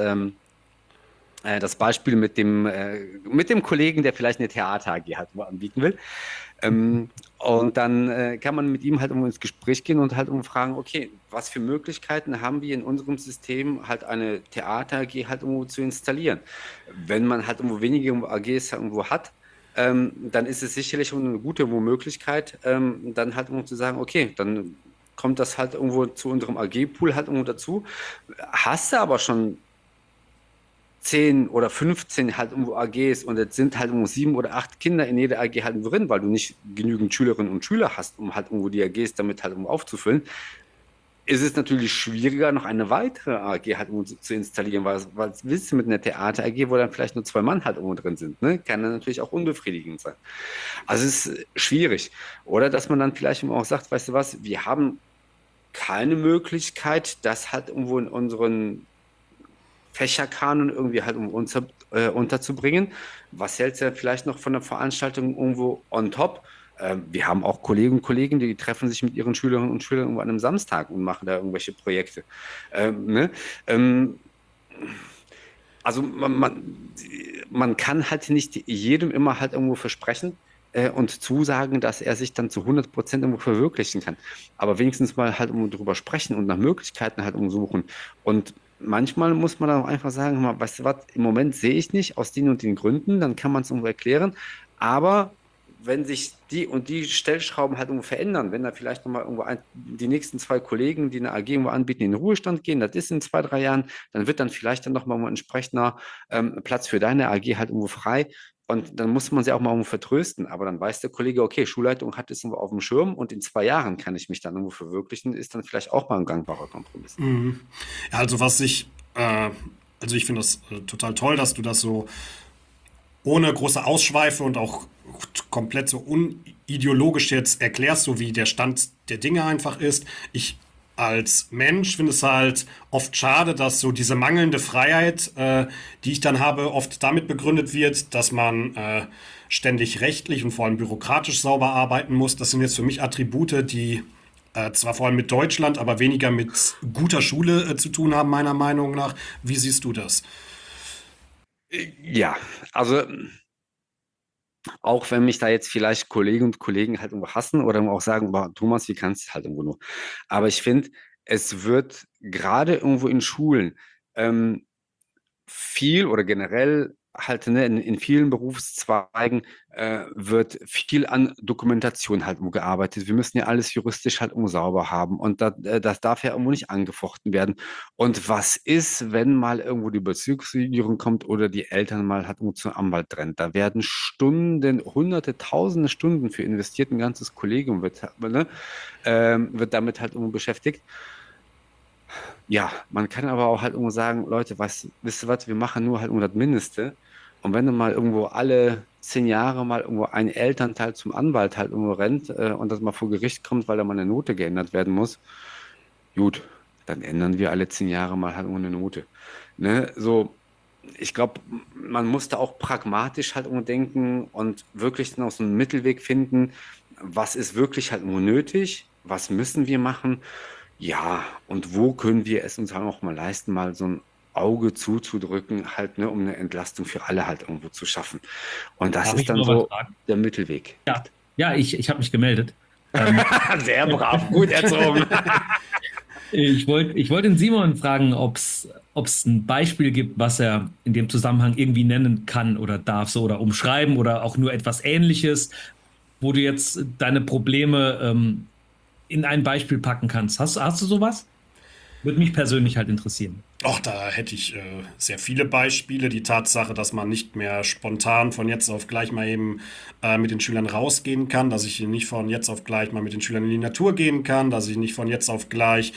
das Beispiel mit dem Kollegen, der vielleicht eine Theater AG halt anbieten will. Und dann kann man mit ihm halt ins Gespräch gehen und halt fragen, okay, was für Möglichkeiten haben wir in unserem System, halt eine Theater AG halt irgendwo zu installieren? Wenn man halt irgendwo wenige AGs halt irgendwo hat, dann ist es sicherlich eine gute Möglichkeit, dann halt irgendwo zu sagen, okay, dann kommt das halt irgendwo zu unserem AG-Pool halt irgendwo dazu. Hast du aber schon 10 oder 15 halt irgendwo AGs und jetzt sind halt irgendwo 7 oder 8 Kinder in jeder AG halt drin, weil du nicht genügend Schülerinnen und Schüler hast, um halt irgendwo die AGs damit halt irgendwo aufzufüllen, ist es natürlich schwieriger, noch eine weitere AG halt irgendwo zu installieren, weil was willst du mit einer Theater AG, wo dann vielleicht nur 2 Mann halt irgendwo drin sind, ne? Kann dann natürlich auch unbefriedigend sein. Also es ist schwierig. Oder dass man dann vielleicht auch sagt, weißt du was, wir haben keine Möglichkeit, das halt irgendwo in unseren Fächerkanon irgendwie halt unterzubringen. Was hältst du vielleicht noch von der Veranstaltung irgendwo on top? Wir haben auch Kolleginnen und Kollegen, die treffen sich mit ihren Schülerinnen und Schülern irgendwo an einem Samstag und machen da irgendwelche Projekte. Ne? Also man kann halt nicht jedem immer halt irgendwo versprechen, und zusagen, dass er sich dann zu 100% irgendwo verwirklichen kann. Aber wenigstens mal halt drüber sprechen und nach Möglichkeiten halt suchen. Und manchmal muss man dann auch einfach sagen, hör mal, weißt du was, im Moment sehe ich nicht aus den und den Gründen, dann kann man es irgendwo erklären. Aber wenn sich die und die Stellschrauben halt irgendwo verändern, wenn da vielleicht nochmal irgendwo die nächsten 2 Kollegen, die eine AG irgendwo anbieten, in den Ruhestand gehen, das ist in 2, 3 Jahren, dann wird dann vielleicht dann nochmal ein entsprechender Platz für deine AG halt irgendwo frei. Und dann muss man sie auch mal irgendwo vertrösten. Aber dann weiß der Kollege, okay, Schulleitung hat es irgendwo auf dem Schirm und in 2 Jahren kann ich mich dann irgendwo verwirklichen, ist dann vielleicht auch mal ein gangbarer Kompromiss. Ja, also ich finde das total toll, dass du das so ohne große Ausschweife und auch komplett so unideologisch jetzt erklärst, so wie der Stand der Dinge einfach ist. Ich als Mensch finde es halt oft schade, dass so diese mangelnde Freiheit, die ich dann habe, oft damit begründet wird, dass man ständig rechtlich und vor allem bürokratisch sauber arbeiten muss. Das sind jetzt für mich Attribute, die zwar vor allem mit Deutschland, aber weniger mit guter Schule zu tun haben, meiner Meinung nach. Wie siehst du das? Ja, also auch wenn mich da jetzt vielleicht Kolleginnen und Kollegen halt irgendwo hassen oder auch sagen, boah, Thomas, wie kannst du halt irgendwo nur. Aber ich finde, es wird gerade irgendwo in Schulen viel oder generell halt in vielen Berufszweigen wird viel an Dokumentation halt gearbeitet. Wir müssen ja alles juristisch halt sauber haben und das darf ja irgendwo nicht angefochten werden. Und was ist, wenn mal irgendwo die Bezirksregierung kommt oder die Eltern mal halt zum Anwalt rennt? Da werden Stunden, hunderte, tausende Stunden für investiert, ein ganzes Kollegium wird damit halt beschäftigt. Ja, man kann aber auch halt sagen, Leute, wisst ihr was, wir machen nur halt das Mindeste. Und wenn dann mal irgendwo alle 10 Jahre mal irgendwo ein Elternteil zum Anwalt halt rennt und das mal vor Gericht kommt, weil da mal eine Note geändert werden muss, gut, dann ändern wir alle 10 Jahre mal halt eine Note. Ne? So, ich glaube, man muss da auch pragmatisch halt denken und wirklich dann auch so einen Mittelweg finden, was ist wirklich halt nötig, was müssen wir machen, ja, und wo können wir es uns halt auch mal leisten, mal so ein Auge zuzudrücken, halt, ne, um eine Entlastung für alle halt irgendwo zu schaffen. Und das Darf ist ich dann noch was so fragen? der Mittelweg. Ja, ich habe mich gemeldet. Sehr brav, gut erzogen. Ich wollte den Simon fragen, ob es ein Beispiel gibt, was er in dem Zusammenhang irgendwie nennen kann oder darf, so oder umschreiben oder auch nur etwas Ähnliches, wo du jetzt deine Probleme in ein Beispiel packen kannst. Hast du sowas? Würde mich persönlich halt interessieren. Och, da hätte ich sehr viele Beispiele. Die Tatsache, dass man nicht mehr spontan von jetzt auf gleich mal eben mit den Schülern rausgehen kann, dass ich nicht von jetzt auf gleich mal mit den Schülern in die Natur gehen kann, dass ich nicht von jetzt auf gleich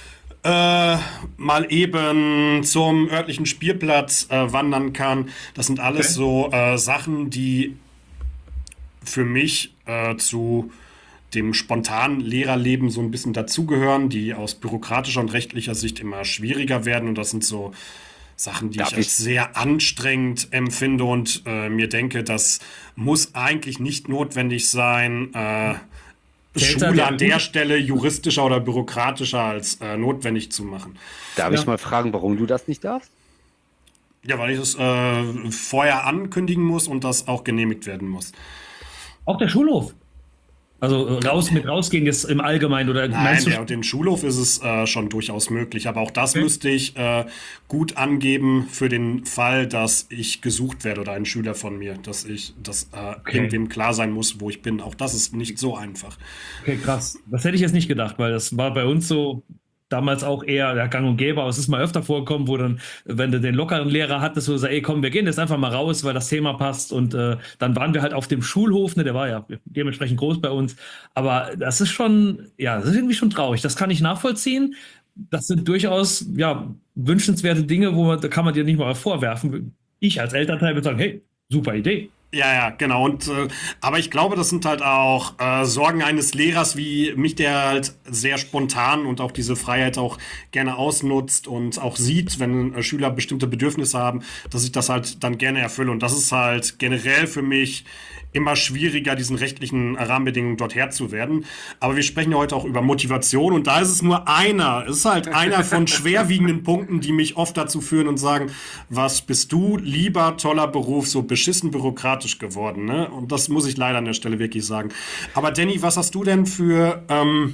mal eben zum örtlichen Spielplatz wandern kann. Das sind alles Okay. so Sachen, die für mich zu dem spontanen Lehrerleben so ein bisschen dazugehören, die aus bürokratischer und rechtlicher Sicht immer schwieriger werden. Und das sind so Sachen, die ich Darf ich? als sehr anstrengend empfinde und mir denke, das muss eigentlich nicht notwendig sein, Kälter, Schule der an der gut. Stelle juristischer oder bürokratischer als notwendig zu machen. Darf Ja. ich mal fragen, warum du das nicht darfst? Ja, weil ich es vorher ankündigen muss und das auch genehmigt werden muss. Auch der Schulhof. Also rausgehen jetzt im Allgemeinen oder Nein, meinst du? den Schulhof ist es schon durchaus möglich, aber auch das Okay. müsste ich gut angeben für den Fall, dass ich gesucht werde oder ein Schüler von mir, dass Okay. irgendwem klar sein muss, wo ich bin. Auch das ist nicht so einfach. Okay, krass. Das hätte ich jetzt nicht gedacht, weil das war bei uns so damals auch eher der Gang und Gäbe, aber es ist mal öfter vorgekommen, wo dann, wenn du den lockeren Lehrer hattest, wo du sagst, ey komm, wir gehen jetzt einfach mal raus, weil das Thema passt und dann waren wir halt auf dem Schulhof, ne, der war ja dementsprechend groß bei uns, aber das ist schon, ja, das ist irgendwie schon traurig, das kann ich nachvollziehen, das sind durchaus, ja, wünschenswerte Dinge, da kann man dir nicht mal vorwerfen. Ich als Elternteil würde sagen, hey, super Idee. Ja, ja, genau. Und aber ich glaube, das sind halt auch Sorgen eines Lehrers wie mich, der halt sehr spontan und auch diese Freiheit auch gerne ausnutzt und auch sieht, wenn Schüler bestimmte Bedürfnisse haben, dass ich das halt dann gerne erfülle. Und das ist halt generell für mich immer schwieriger, diesen rechtlichen Rahmenbedingungen dort Herr zu werden. Aber wir sprechen ja heute auch über Motivation und da ist es nur einer. Es ist halt einer von schwerwiegenden Punkten, die mich oft dazu führen und sagen, was bist du, lieber toller Beruf, so beschissen bürokratisch geworden, ne? Und das muss ich leider an der Stelle wirklich sagen. Aber Danny, was hast du denn für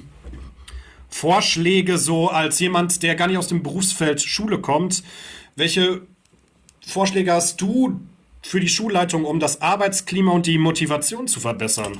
Vorschläge so als jemand, der gar nicht aus dem Berufsfeld Schule kommt? Welche Vorschläge hast du für die Schulleitung, um das Arbeitsklima und die Motivation zu verbessern?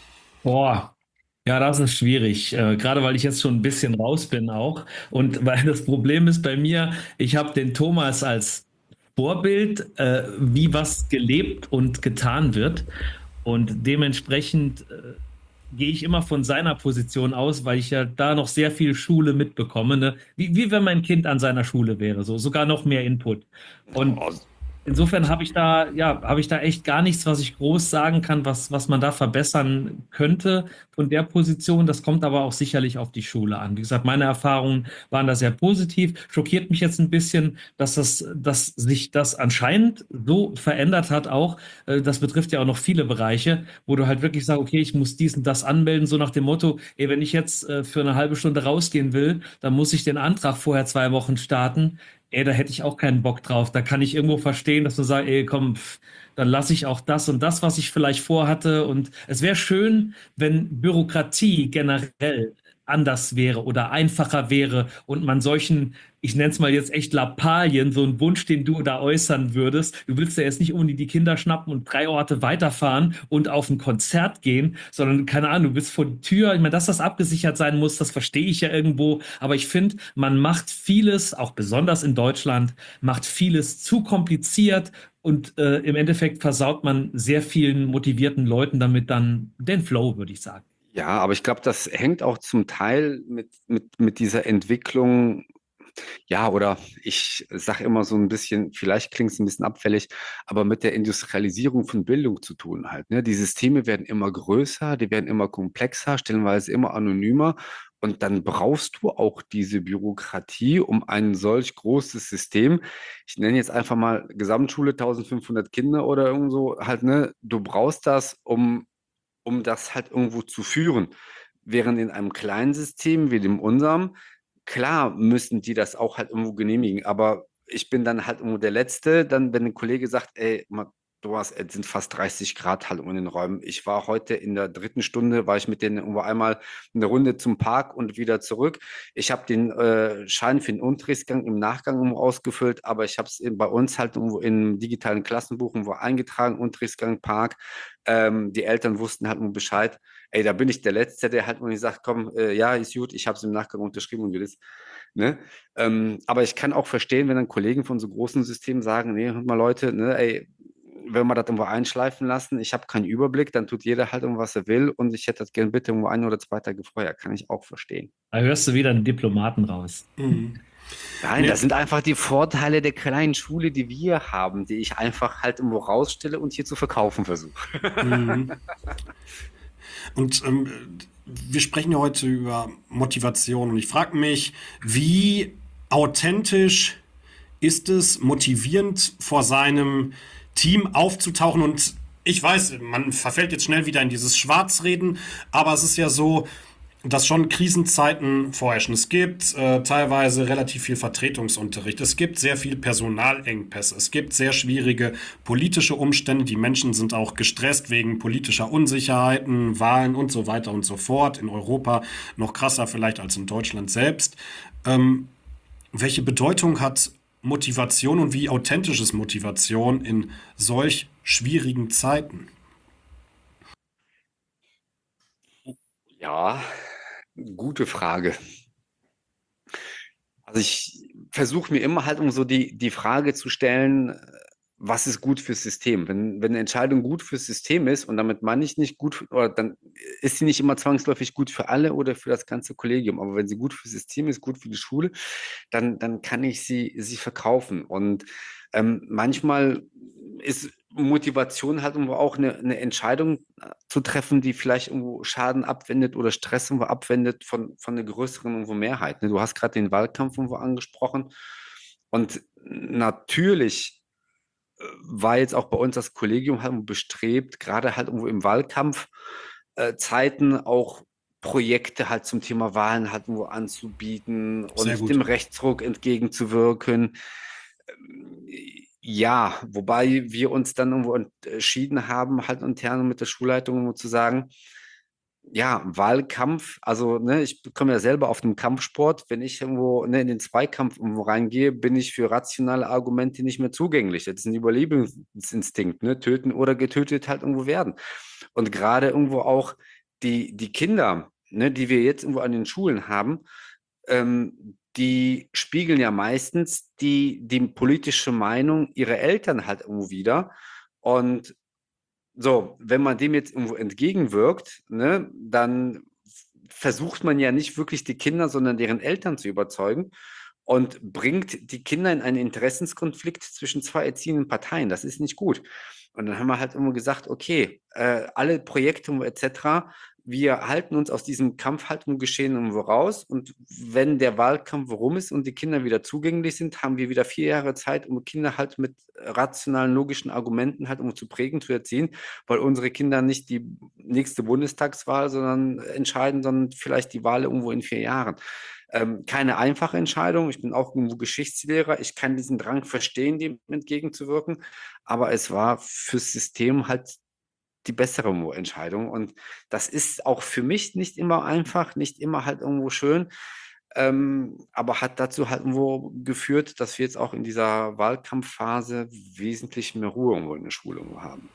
Boah, ja, das ist schwierig, gerade weil ich jetzt schon ein bisschen raus bin auch. Und weil das Problem ist bei mir, ich habe den Thomas als Vorbild, wie was gelebt und getan wird. Und dementsprechend gehe ich immer von seiner Position aus, weil ich ja da noch sehr viel Schule mitbekomme, ne? Wie wenn mein Kind an seiner Schule wäre, so sogar noch mehr Input. Und Oh, insofern habe ich da echt gar nichts, was ich groß sagen kann, was man da verbessern könnte von der Position. Das kommt aber auch sicherlich auf die Schule an. Wie gesagt, meine Erfahrungen waren da sehr positiv. Schockiert mich jetzt ein bisschen, dass sich das anscheinend so verändert hat auch. Das betrifft ja auch noch viele Bereiche, wo du halt wirklich sagst, okay, ich muss dies und das anmelden, so nach dem Motto, ey, wenn ich jetzt für eine halbe Stunde rausgehen will, dann muss ich den Antrag vorher 2 Wochen starten. Ey, da hätte ich auch keinen Bock drauf. Da kann ich irgendwo verstehen, dass du sagst, ey, komm, dann lasse ich auch das und das, was ich vielleicht vorhatte. Und es wäre schön, wenn Bürokratie generell anders wäre oder einfacher wäre und man solchen, ich nenne es mal jetzt echt Lappalien, so einen Wunsch, den du da äußern würdest. Du willst ja jetzt nicht unbedingt die Kinder schnappen und 3 Orte weiterfahren und auf ein Konzert gehen, sondern keine Ahnung, du bist vor die Tür. Ich meine, dass das abgesichert sein muss, das verstehe ich ja irgendwo. Aber ich finde, man macht vieles, auch besonders in Deutschland, macht vieles zu kompliziert und im Endeffekt versaut man sehr vielen motivierten Leuten damit dann den Flow, würde ich sagen. ja, aber ich glaube, das hängt auch zum Teil mit dieser Entwicklung. Ja, oder ich sage immer so ein bisschen, vielleicht klingt es ein bisschen abfällig, aber mit der Industrialisierung von Bildung zu tun halt. Ne? Die Systeme werden immer größer, die werden immer komplexer, stellenweise immer anonymer. Und dann brauchst du auch diese Bürokratie, um ein solch großes System, ich nenne jetzt einfach mal Gesamtschule, 1500 Kinder oder irgend so, halt, ne, du brauchst das, um das halt irgendwo zu führen. Während in einem kleinen System wie dem unserem, klar müssen die das auch halt irgendwo genehmigen, aber ich bin dann halt irgendwo der Letzte, dann, wenn ein Kollege sagt, ey, Thomas, es sind fast 30 Grad halt in den Räumen. Ich war heute in der dritten Stunde, war ich mit denen irgendwo einmal eine Runde zum Park und wieder zurück. Ich habe den Schein für den Unterrichtsgang im Nachgang irgendwo ausgefüllt, aber ich habe es bei uns halt irgendwo im digitalen Klassenbuch irgendwo eingetragen, Unterrichtsgang, Park. Die Eltern wussten halt nur Bescheid. Ey, da bin ich der Letzte, der halt nur sagt, komm, ja, ist gut, ich habe es im Nachgang unterschrieben und gewiss. Ne? Aber ich kann auch verstehen, wenn dann Kollegen von so großen Systemen sagen, nee, hört mal Leute, ne, ey, wenn wir das irgendwo einschleifen lassen, ich habe keinen Überblick, dann tut jeder halt irgendwo, was er will und ich hätte das gerne bitte irgendwo 1 oder 2 Tage vorher, kann ich auch verstehen. Da hörst du wieder einen Diplomaten raus. Mhm. Nein, Nee, das sind einfach die Vorteile der kleinen Schule, die wir haben, die ich einfach halt irgendwo rausstelle und hier zu verkaufen versuche. mhm. Und wir sprechen ja heute über Motivation und ich frage mich, wie authentisch ist es, motivierend vor seinem Team aufzutauchen? Und ich weiß, man verfällt jetzt schnell wieder in dieses Schwarzreden, aber es ist ja so, dass schon Krisenzeiten vorherrschen. Es gibt teilweise relativ viel Vertretungsunterricht. Es gibt sehr viel Personalengpässe. Es gibt sehr schwierige politische Umstände. Die Menschen sind auch gestresst wegen politischer Unsicherheiten, Wahlen und so weiter und so fort. In Europa noch krasser vielleicht als in Deutschland selbst. Welche Bedeutung hat Motivation und wie authentisch ist Motivation in solch schwierigen Zeiten? Ja, gute Frage. Also ich versuche mir immer halt um so die Frage zu stellen, was ist gut fürs System? Wenn eine Entscheidung gut fürs System ist, und damit meine ich nicht gut, oder dann ist sie nicht immer zwangsläufig gut für alle oder für das ganze Kollegium. Aber wenn sie gut fürs System ist, gut für die Schule, dann kann ich sie verkaufen. Und manchmal ist Motivation halt irgendwo auch eine Entscheidung zu treffen, die vielleicht irgendwo Schaden abwendet oder Stress irgendwo abwendet von einer größeren irgendwo Mehrheit. Ne? Du hast gerade den Wahlkampf irgendwo angesprochen. Und natürlich war jetzt auch bei uns das Kollegium halt bestrebt, gerade halt irgendwo im Wahlkampf Zeiten auch Projekte halt zum Thema Wahlen halt irgendwo anzubieten Sehr und gut. dem Rechtsruck entgegenzuwirken. Ja, wobei wir uns dann irgendwo entschieden haben, halt intern mit der Schulleitung irgendwo zu sagen, ja, Wahlkampf, also ne, ich komme ja selber auf dem Kampfsport. Wenn ich irgendwo ne, in den Zweikampf irgendwo reingehe, bin ich für rationale Argumente nicht mehr zugänglich. Das ist ein Überlebensinstinkt, ne? Töten oder getötet halt irgendwo werden. Und gerade irgendwo auch die Kinder, ne, die wir jetzt irgendwo an den Schulen haben, die spiegeln ja meistens die politische Meinung ihrer Eltern halt irgendwo wieder. Und so, wenn man dem jetzt irgendwo entgegenwirkt, ne, dann versucht man ja nicht wirklich die Kinder, sondern deren Eltern zu überzeugen und bringt die Kinder in einen Interessenskonflikt zwischen zwei erziehenden Parteien. Das ist nicht gut. Und dann haben wir halt immer gesagt, okay, alle Projekte etc., wir halten uns aus diesem Kampf halt im Geschehen irgendwo raus. Und wenn der Wahlkampf rum ist und die Kinder wieder zugänglich sind, haben wir wieder 4 Jahre Zeit, um Kinder halt mit rationalen, logischen Argumenten halt um zu prägen, zu erziehen, weil unsere Kinder nicht die nächste Bundestagswahl sondern entscheiden, sondern vielleicht die Wahl irgendwo in 4 Jahren. Keine einfache Entscheidung. Ich bin auch irgendwo Geschichtslehrer. Ich kann diesen Drang verstehen, dem entgegenzuwirken. Aber es war fürs System halt die bessere Entscheidung. Und das ist auch für mich nicht immer einfach, nicht immer halt irgendwo schön. Aber hat dazu halt irgendwo geführt, dass wir jetzt auch in dieser Wahlkampfphase wesentlich mehr Ruhe irgendwo in der Schule irgendwo haben.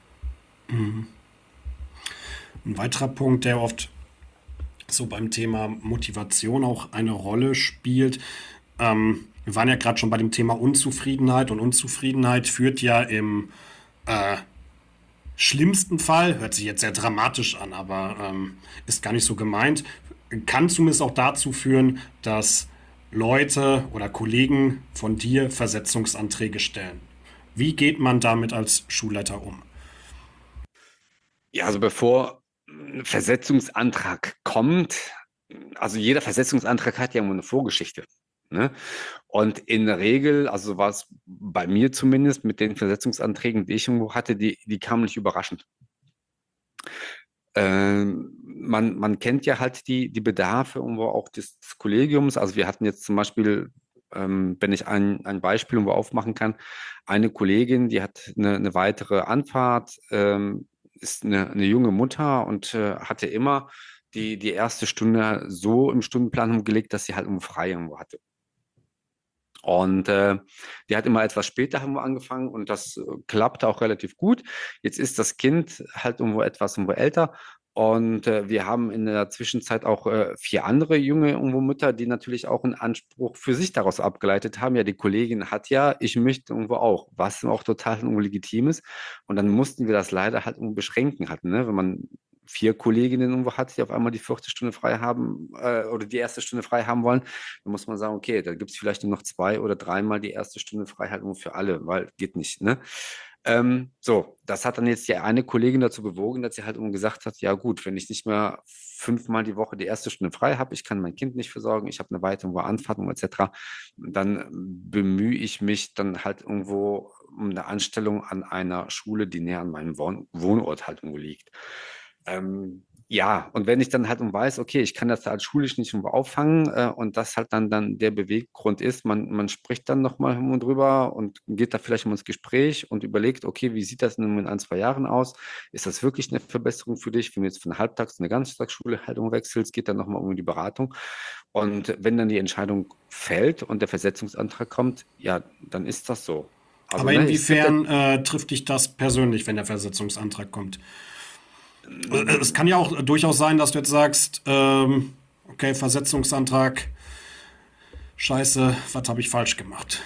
Ein weiterer Punkt, der oft so beim Thema Motivation auch eine Rolle spielt. Wir waren ja gerade schon bei dem Thema Unzufriedenheit und Unzufriedenheit führt ja im schlimmsten Fall, hört sich jetzt sehr dramatisch an, aber ist gar nicht so gemeint, kann zumindest auch dazu führen, dass Leute oder Kollegen von dir Versetzungsanträge stellen. Wie geht man damit als Schulleiter um? Ja, also bevor ein Versetzungsantrag kommt, also jeder Versetzungsantrag hat ja immer eine Vorgeschichte. Ne? Und in der Regel, also war es bei mir zumindest mit den Versetzungsanträgen, die ich irgendwo hatte, die kamen nicht überraschend. Man kennt ja halt die Bedarfe irgendwo auch des Kollegiums. Also wir hatten jetzt zum Beispiel, wenn ich ein Beispiel irgendwo aufmachen kann, eine Kollegin, die hat eine weitere Anfahrt, ist eine junge Mutter und hatte immer die erste Stunde so im Stundenplan gelegt, dass sie halt irgendwo frei irgendwo hatte. Und die hat immer etwas später haben wir angefangen und das klappte auch relativ gut. Jetzt ist das Kind halt irgendwo älter und wir haben in der Zwischenzeit auch 4 andere junge irgendwo Mütter, die natürlich auch einen Anspruch für sich daraus abgeleitet haben. Ja, die Kollegin hat ja, ich möchte irgendwo auch, was auch total irgendwo legitim ist. Und dann mussten wir das leider halt irgendwo beschränken hatten, ne? Wenn man 4 Kolleginnen irgendwo hat, die auf einmal die 4. Stunde frei haben oder die erste Stunde frei haben wollen, dann muss man sagen, okay, da gibt es vielleicht nur noch 2 oder 3 Mal die erste Stunde Freiheit nur für alle, weil geht nicht, ne? So, das hat dann jetzt die eine Kollegin dazu bewogen, dass sie halt gesagt hat, ja gut, wenn ich nicht mehr 5-mal die Woche die erste Stunde frei habe, ich kann mein Kind nicht versorgen, ich habe eine weitere Anfahrt etc., dann bemühe ich mich dann halt irgendwo um eine Anstellung an einer Schule, die näher an meinem Wohnort halt irgendwo liegt. Ja, und wenn ich dann halt weiß, okay, ich kann das da als schulisch nicht irgendwo auffangen und das halt dann der Beweggrund ist, man spricht dann nochmal drüber und geht da vielleicht mal ins Gespräch und überlegt, okay, wie sieht das denn in 1, 2 Jahren aus? Ist das wirklich eine Verbesserung für dich, wenn du jetzt von Halbtags- in eine Ganztagsschule halt wechselst, geht dann nochmal um die Beratung. Und wenn dann die Entscheidung fällt und der Versetzungsantrag kommt, ja, dann ist das so. Also, Aber ne, ich finde, inwiefern trifft dich das persönlich, wenn der Versetzungsantrag kommt? Es kann ja auch durchaus sein, dass du jetzt sagst, okay, Versetzungsantrag, scheiße, was habe ich falsch gemacht?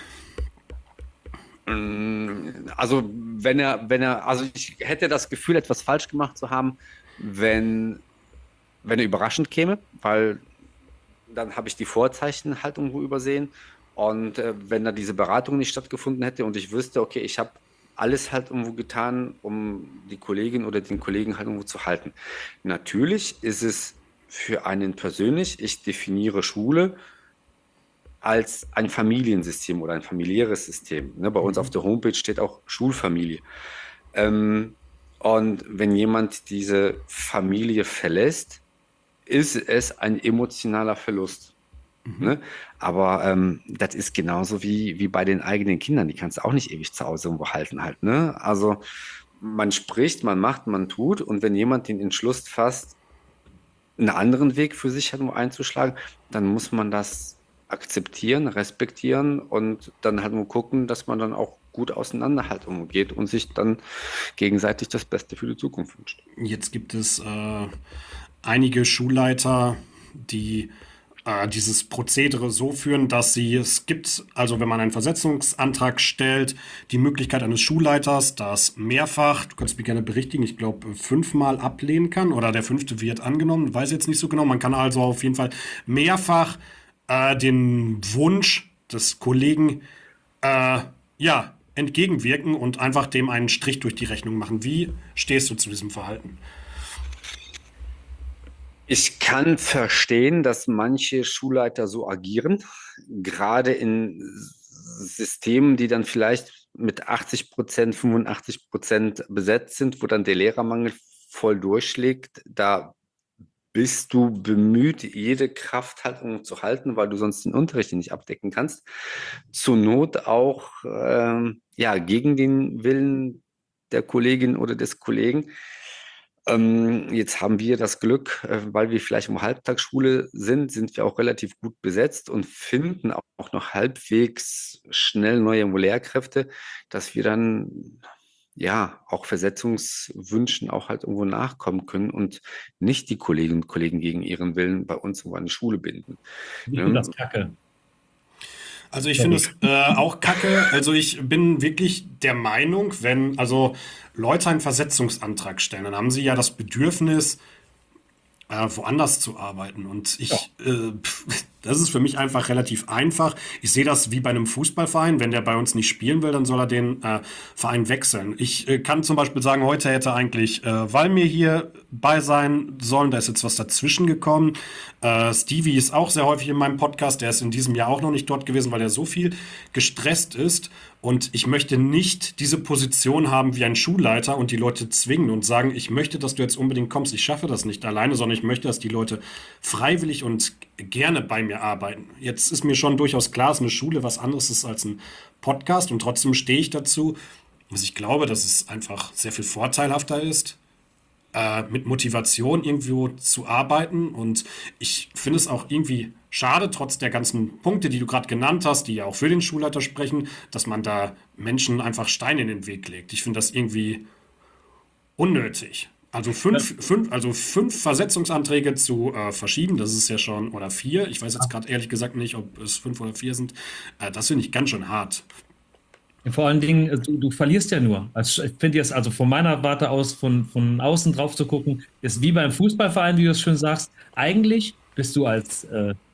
Also also ich hätte das Gefühl, etwas falsch gemacht zu haben, wenn er überraschend käme, weil dann habe ich die Vorzeichen halt irgendwo übersehen. Und wenn da diese Beratung nicht stattgefunden hätte und ich wüsste, okay, ich habe alles halt irgendwo getan, um die Kollegin oder den Kollegen halt irgendwo zu halten. Natürlich ist es für einen persönlich, ich definiere Schule als ein Familiensystem oder ein familiäres System. Ne? Bei uns auf der Homepage steht auch Schulfamilie. Und wenn jemand diese Familie verlässt, ist es ein emotionaler Verlust. Ne? Aber das ist genauso wie bei den eigenen Kindern. Die kannst du auch nicht ewig zu Hause irgendwo halten halt. Ne? Also man spricht, man macht, man tut. Und wenn jemand den Entschluss fasst, einen anderen Weg für sich halt nur einzuschlagen, dann muss man das akzeptieren, respektieren und dann halt nur gucken, dass man dann auch gut auseinander halt umgeht und sich dann gegenseitig das Beste für die Zukunft wünscht. Jetzt gibt es einige Schulleiter, die dieses Prozedere so führen, dass es gibt, also wenn man einen Versetzungsantrag stellt, die Möglichkeit eines Schulleiters, das mehrfach, du kannst mich gerne berichtigen, ich glaube 5-mal ablehnen kann oder der 5. wird angenommen, weiß jetzt nicht so genau. Man kann also auf jeden Fall mehrfach den Wunsch des Kollegen ja, entgegenwirken und einfach dem einen Strich durch die Rechnung machen. Wie stehst du zu diesem Verhalten? Ich kann verstehen, dass manche Schulleiter so agieren, gerade in Systemen, die dann vielleicht mit 80%, 85% besetzt sind, wo dann der Lehrermangel voll durchschlägt. Da bist du bemüht, jede Kraft halt zu halten, weil du sonst den Unterricht nicht abdecken kannst. Zur Not auch ja, gegen den Willen der Kollegin oder des Kollegen. Jetzt haben wir das Glück, weil wir vielleicht um Halbtagsschule sind wir auch relativ gut besetzt und finden auch noch halbwegs schnell neue Lehrkräfte, dass wir dann ja auch Versetzungswünschen auch halt irgendwo nachkommen können und nicht die Kolleginnen und Kollegen gegen ihren Willen bei uns irgendwo an die Schule binden. Ich finde das kacke. Also ich finde es auch kacke. Also ich bin wirklich der Meinung, wenn also Leute einen Versetzungsantrag stellen, dann haben sie ja das Bedürfnis, woanders zu arbeiten. Und das ist für mich einfach relativ einfach. Ich sehe das wie bei einem Fußballverein. Wenn der bei uns nicht spielen will, dann soll er den Verein wechseln. Ich kann zum Beispiel sagen, heute hätte eigentlich Valmir hier bei sein sollen. Da ist jetzt was dazwischen gekommen. Stevie ist auch sehr häufig in meinem Podcast. Der ist in diesem Jahr auch noch nicht dort gewesen, weil er so viel gestresst ist. Und ich möchte nicht diese Position haben wie ein Schulleiter und die Leute zwingen und sagen, ich möchte, dass du jetzt unbedingt kommst. Ich schaffe das nicht alleine, sondern ich möchte, dass die Leute freiwillig und gerne bei mir arbeiten. Jetzt ist mir schon durchaus klar, dass eine Schule was anderes ist als ein Podcast und trotzdem stehe ich dazu, dass ich glaube, dass es einfach sehr viel vorteilhafter ist, mit Motivation irgendwo zu arbeiten. Und ich finde es auch irgendwie schade, trotz der ganzen Punkte, die du gerade genannt hast, die ja auch für den Schulleiter sprechen, dass man da Menschen einfach Steine in den Weg legt. Ich finde das irgendwie unnötig. Also fünf Versetzungsanträge zu verschieben, das ist ja schon, oder 4, ich weiß jetzt gerade ehrlich gesagt nicht, ob es 5 oder 4 sind, das finde ich ganz schön hart. Vor allen Dingen, du verlierst ja nur. Also ich finde jetzt, also von meiner Warte aus, von außen drauf zu gucken, ist wie beim Fußballverein, wie du es schön sagst. Eigentlich bist du als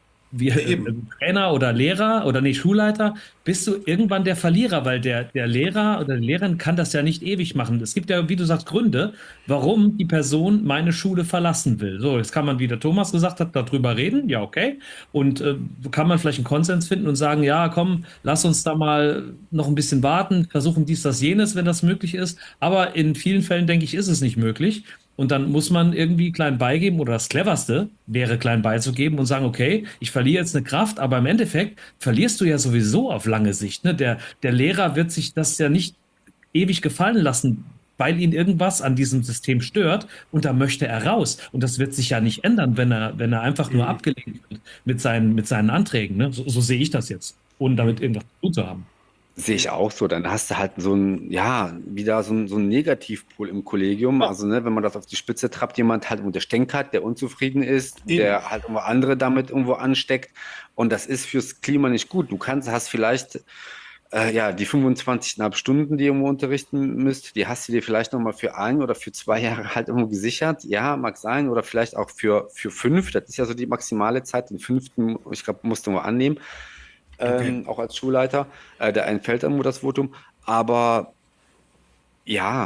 Eben. Trainer oder Lehrer oder nee, Schulleiter, bist du irgendwann der Verlierer, weil der Lehrer oder die Lehrerin kann das ja nicht ewig machen. Es gibt ja, wie du sagst, Gründe, warum die Person meine Schule verlassen will. So, jetzt kann man, wie der Thomas gesagt hat, darüber reden. Ja, okay. Und kann man vielleicht einen Konsens finden und sagen, ja, komm, lass uns da mal noch ein bisschen warten, versuchen dies, das, jenes, wenn das möglich ist. Aber in vielen Fällen, denke ich, ist es nicht möglich. Und dann muss man irgendwie klein beigeben oder das Cleverste wäre klein beizugeben und sagen, okay, ich verliere jetzt eine Kraft, aber im Endeffekt verlierst du ja sowieso auf lange Sicht. Ne? Der Lehrer wird sich das ja nicht ewig gefallen lassen, weil ihn irgendwas an diesem System stört und da möchte er raus. Und das wird sich ja nicht ändern, wenn er einfach nur abgelehnt wird mit seinen Anträgen. Ne? So sehe ich das jetzt, ohne damit irgendwas zu tun zu haben. Sehe ich auch so. Dann hast du halt so ein, ja, wieder so ein Negativpol im Kollegium. Also, ne, wenn man das auf die Spitze treibt, jemand halt der stänkert, der unzufrieden ist, Eben. der halt irgendwo andere damit irgendwo ansteckt. Und das ist fürs Klima nicht gut. Hast vielleicht, ja, die 25,5 Stunden, die ihr irgendwo unterrichten müsst, die hast du dir vielleicht nochmal für 1 oder für 2 Jahre halt irgendwo gesichert. Ja, mag sein. Oder vielleicht auch für 5. Das ist ja so die maximale Zeit. Den 5., ich glaube, musst du mal annehmen. Okay. Auch als Schulleiter, da entfällt dann nur das Votum. Aber ja,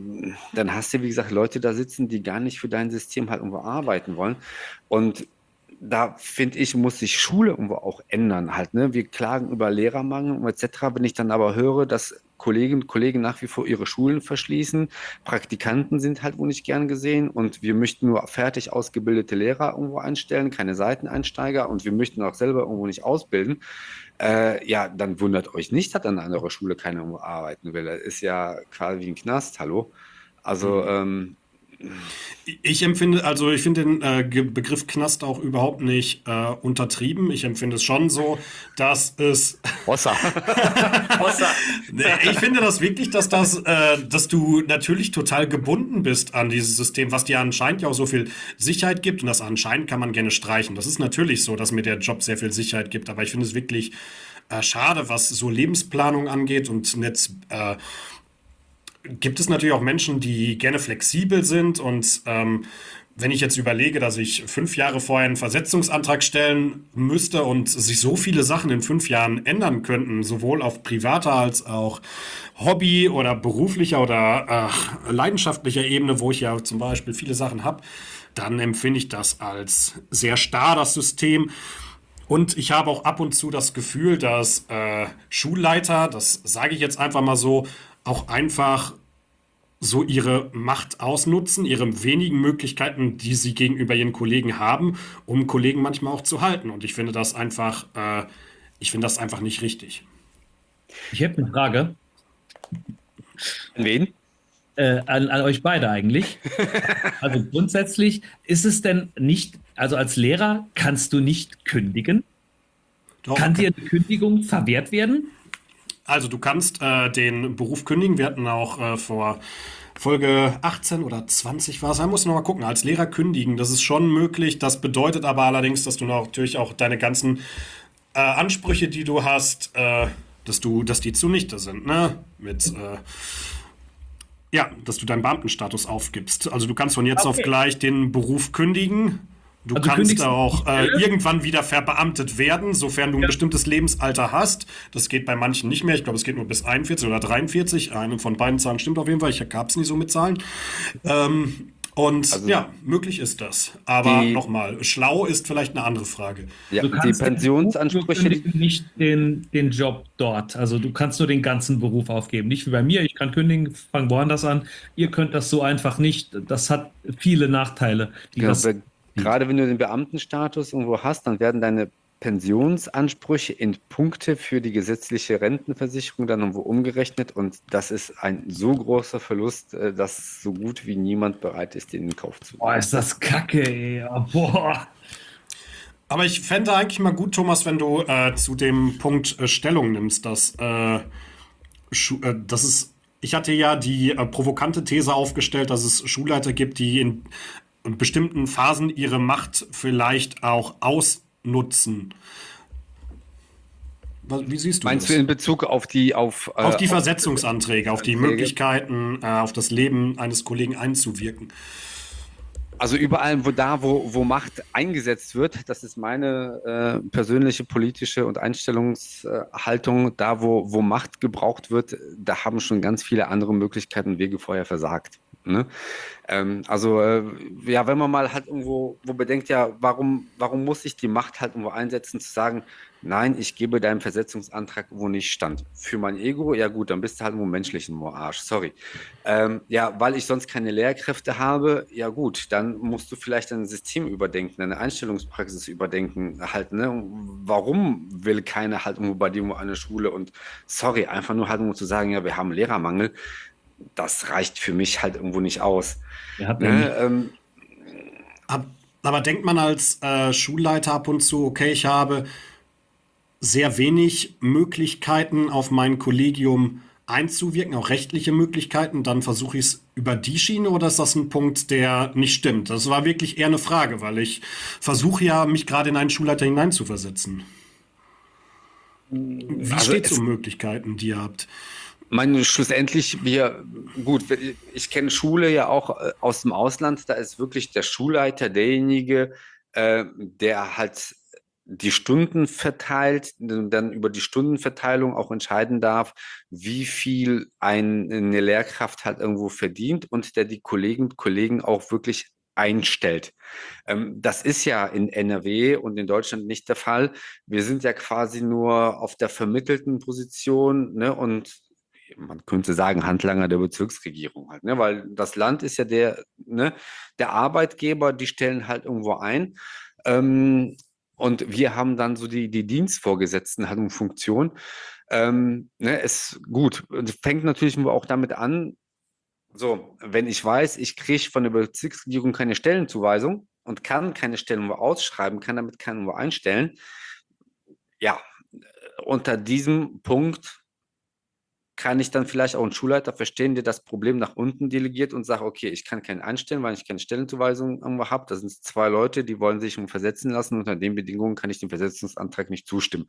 dann hast du, wie gesagt, Leute da sitzen, die gar nicht für dein System halt irgendwo arbeiten wollen. Und da finde ich, muss sich Schule irgendwo auch ändern halt, ne? Wir klagen über Lehrermangel und etc. Wenn ich dann aber höre, dass Kolleginnen und Kollegen nach wie vor ihre Schulen verschließen, Praktikanten sind halt wohl nicht gern gesehen und wir möchten nur fertig ausgebildete Lehrer irgendwo einstellen, keine Seiteneinsteiger und wir möchten auch selber irgendwo nicht ausbilden, ja, dann wundert euch nicht, dass an einer Schule keiner irgendwo arbeiten will. Das ist ja quasi wie ein Knast, hallo? Also, Ich finde den Begriff Knast auch überhaupt nicht untertrieben. Ich empfinde es schon so, dass es Hossa. Hossa. Ich finde das wirklich, dass du natürlich total gebunden bist an dieses System, was dir anscheinend ja auch so viel Sicherheit gibt. Und das anscheinend kann man gerne streichen. Das ist natürlich so, dass mir der Job sehr viel Sicherheit gibt. Aber ich finde es wirklich schade, was so Lebensplanung angeht. Und jetzt gibt es natürlich auch Menschen, die gerne flexibel sind. Und wenn ich jetzt überlege, dass ich 5 Jahre vorher einen Versetzungsantrag stellen müsste und sich so viele Sachen in 5 Jahren ändern könnten, sowohl auf privater als auch Hobby- oder beruflicher oder leidenschaftlicher Ebene, wo ich ja zum Beispiel viele Sachen habe, dann empfinde ich das als sehr starr, das System. Und ich habe auch ab und zu das Gefühl, dass Schulleiter, das sage ich jetzt einfach mal so, auch einfach so ihre Macht ausnutzen, ihre wenigen Möglichkeiten, die sie gegenüber ihren Kollegen haben, um Kollegen manchmal auch zu halten. Und ich finde das einfach nicht richtig. Ich habe eine Frage An wen? an euch beide eigentlich. Also grundsätzlich ist es denn nicht, also als Lehrer kannst du nicht kündigen? Doch, Kann dir eine Kündigung verwehrt werden? also du kannst den Beruf kündigen. Wir hatten auch vor Folge 18 oder 20 war es. Da musst du noch mal gucken. Als Lehrer kündigen, das ist schon möglich. Das bedeutet aber allerdings, dass du natürlich auch deine ganzen Ansprüche, die du hast, dass die zunichte sind, ne? Ja, dass du deinen Beamtenstatus aufgibst. Also du kannst von jetzt auf Okay. gleich den Beruf kündigen. Du Also kannst kündigst du die auch Stelle? irgendwann wieder verbeamtet werden, sofern du ein Ja. bestimmtes Lebensalter hast. Das geht bei manchen nicht mehr. Ich glaube, es geht nur bis 41 oder 43. Eine von beiden Zahlen stimmt auf jeden Fall. Ich habe es nicht so mit Zahlen. Und Also ja, möglich ist das. Aber die, nochmal, schlau ist vielleicht eine andere Frage. ja, Du die kannst den Beruf nur Pensionsansprüche, die, kündigen, nicht den Job dort. Also du kannst nur den ganzen Beruf aufgeben. Nicht wie bei mir, ich kann kündigen, fange woanders an. Ihr könnt das so einfach nicht. Das hat viele Nachteile, die genau, das sieht. gerade wenn du den Beamtenstatus irgendwo hast, dann werden deine Pensionsansprüche in Punkte für die gesetzliche Rentenversicherung dann irgendwo umgerechnet und das ist ein so großer Verlust, dass so gut wie niemand bereit ist, den in Kauf zu Boah, nehmen. ist das kacke, ey. Ja, boah. Aber ich fände eigentlich mal gut, Thomas, wenn du zu dem Punkt Stellung nimmst, dass es. Ich hatte ja die provokante These aufgestellt, dass es Schulleiter gibt, die in bestimmten Phasen ihre Macht vielleicht auch ausnutzen. Wie siehst du Meinst du das? in Bezug auf Auf die auf Versetzungsanträge, auf die Anträge? Möglichkeiten, auf das Leben eines Kollegen einzuwirken. Also überall, wo Macht eingesetzt wird, das ist meine persönliche politische und Einstellungshaltung, da wo Macht gebraucht wird, da haben schon ganz viele andere Möglichkeiten und Wege vorher versagt. Ne? Ja, wenn man mal halt irgendwo wo bedenkt, ja, warum muss ich die Macht halt irgendwo einsetzen, zu sagen, nein, ich gebe deinem Versetzungsantrag, wo nicht stand. Für mein Ego, ja gut, dann bist du halt irgendwo menschlich ein Arsch, sorry. Ja, weil ich sonst keine Lehrkräfte habe, ja gut, dann musst du vielleicht dein System überdenken, deine Einstellungspraxis überdenken, halt, ne? Warum will keiner halt irgendwo bei dir irgendwo an der Schule und sorry, einfach nur halt irgendwo zu sagen, ja, wir haben Lehrermangel, das reicht für mich halt irgendwo nicht aus. Ihr habt Ne? nämlich. Aber denkt man als Schulleiter ab und zu, okay, ich habe sehr wenig Möglichkeiten auf mein Kollegium einzuwirken, auch rechtliche Möglichkeiten, dann versuche ich es über die Schiene oder ist das ein Punkt, der nicht stimmt? Das war wirklich eher eine Frage, weil ich versuche ja, mich gerade in einen Schulleiter hineinzuversetzen. Wie Also steht es es, um Möglichkeiten, die ihr habt? meine, schlussendlich, gut, ich kenne Schule ja auch aus dem Ausland, da ist wirklich der Schulleiter derjenige, der halt die Stunden verteilt, dann über die Stundenverteilung auch entscheiden darf, wie viel eine Lehrkraft halt irgendwo verdient und der die Kolleginnen und Kollegen auch wirklich einstellt. Das ist ja in NRW und in Deutschland nicht der Fall. Wir sind ja quasi nur auf der vermittelten Position, ne, und man könnte sagen, Handlanger der Bezirksregierung halt, ne, weil das Land ist ja der Arbeitgeber, die stellen halt irgendwo ein. Und wir haben dann so die Dienstvorgesetzten halt in Funktion. Ne, ist gut. Und es fängt natürlich auch damit an, so, wenn ich weiß, ich kriege von der Bezirksregierung keine Stellenzuweisung und kann keine Stellen ausschreiben, kann damit keinen einstellen, ja, unter diesem Punkt kann ich dann vielleicht auch einen Schulleiter verstehen, der das Problem nach unten delegiert und sagt, okay, ich kann keinen einstellen, weil ich keine Stellenzuweisung irgendwo habe. Das sind 2 Leute, die wollen sich versetzen lassen. Unter den Bedingungen kann ich dem Versetzungsantrag nicht zustimmen.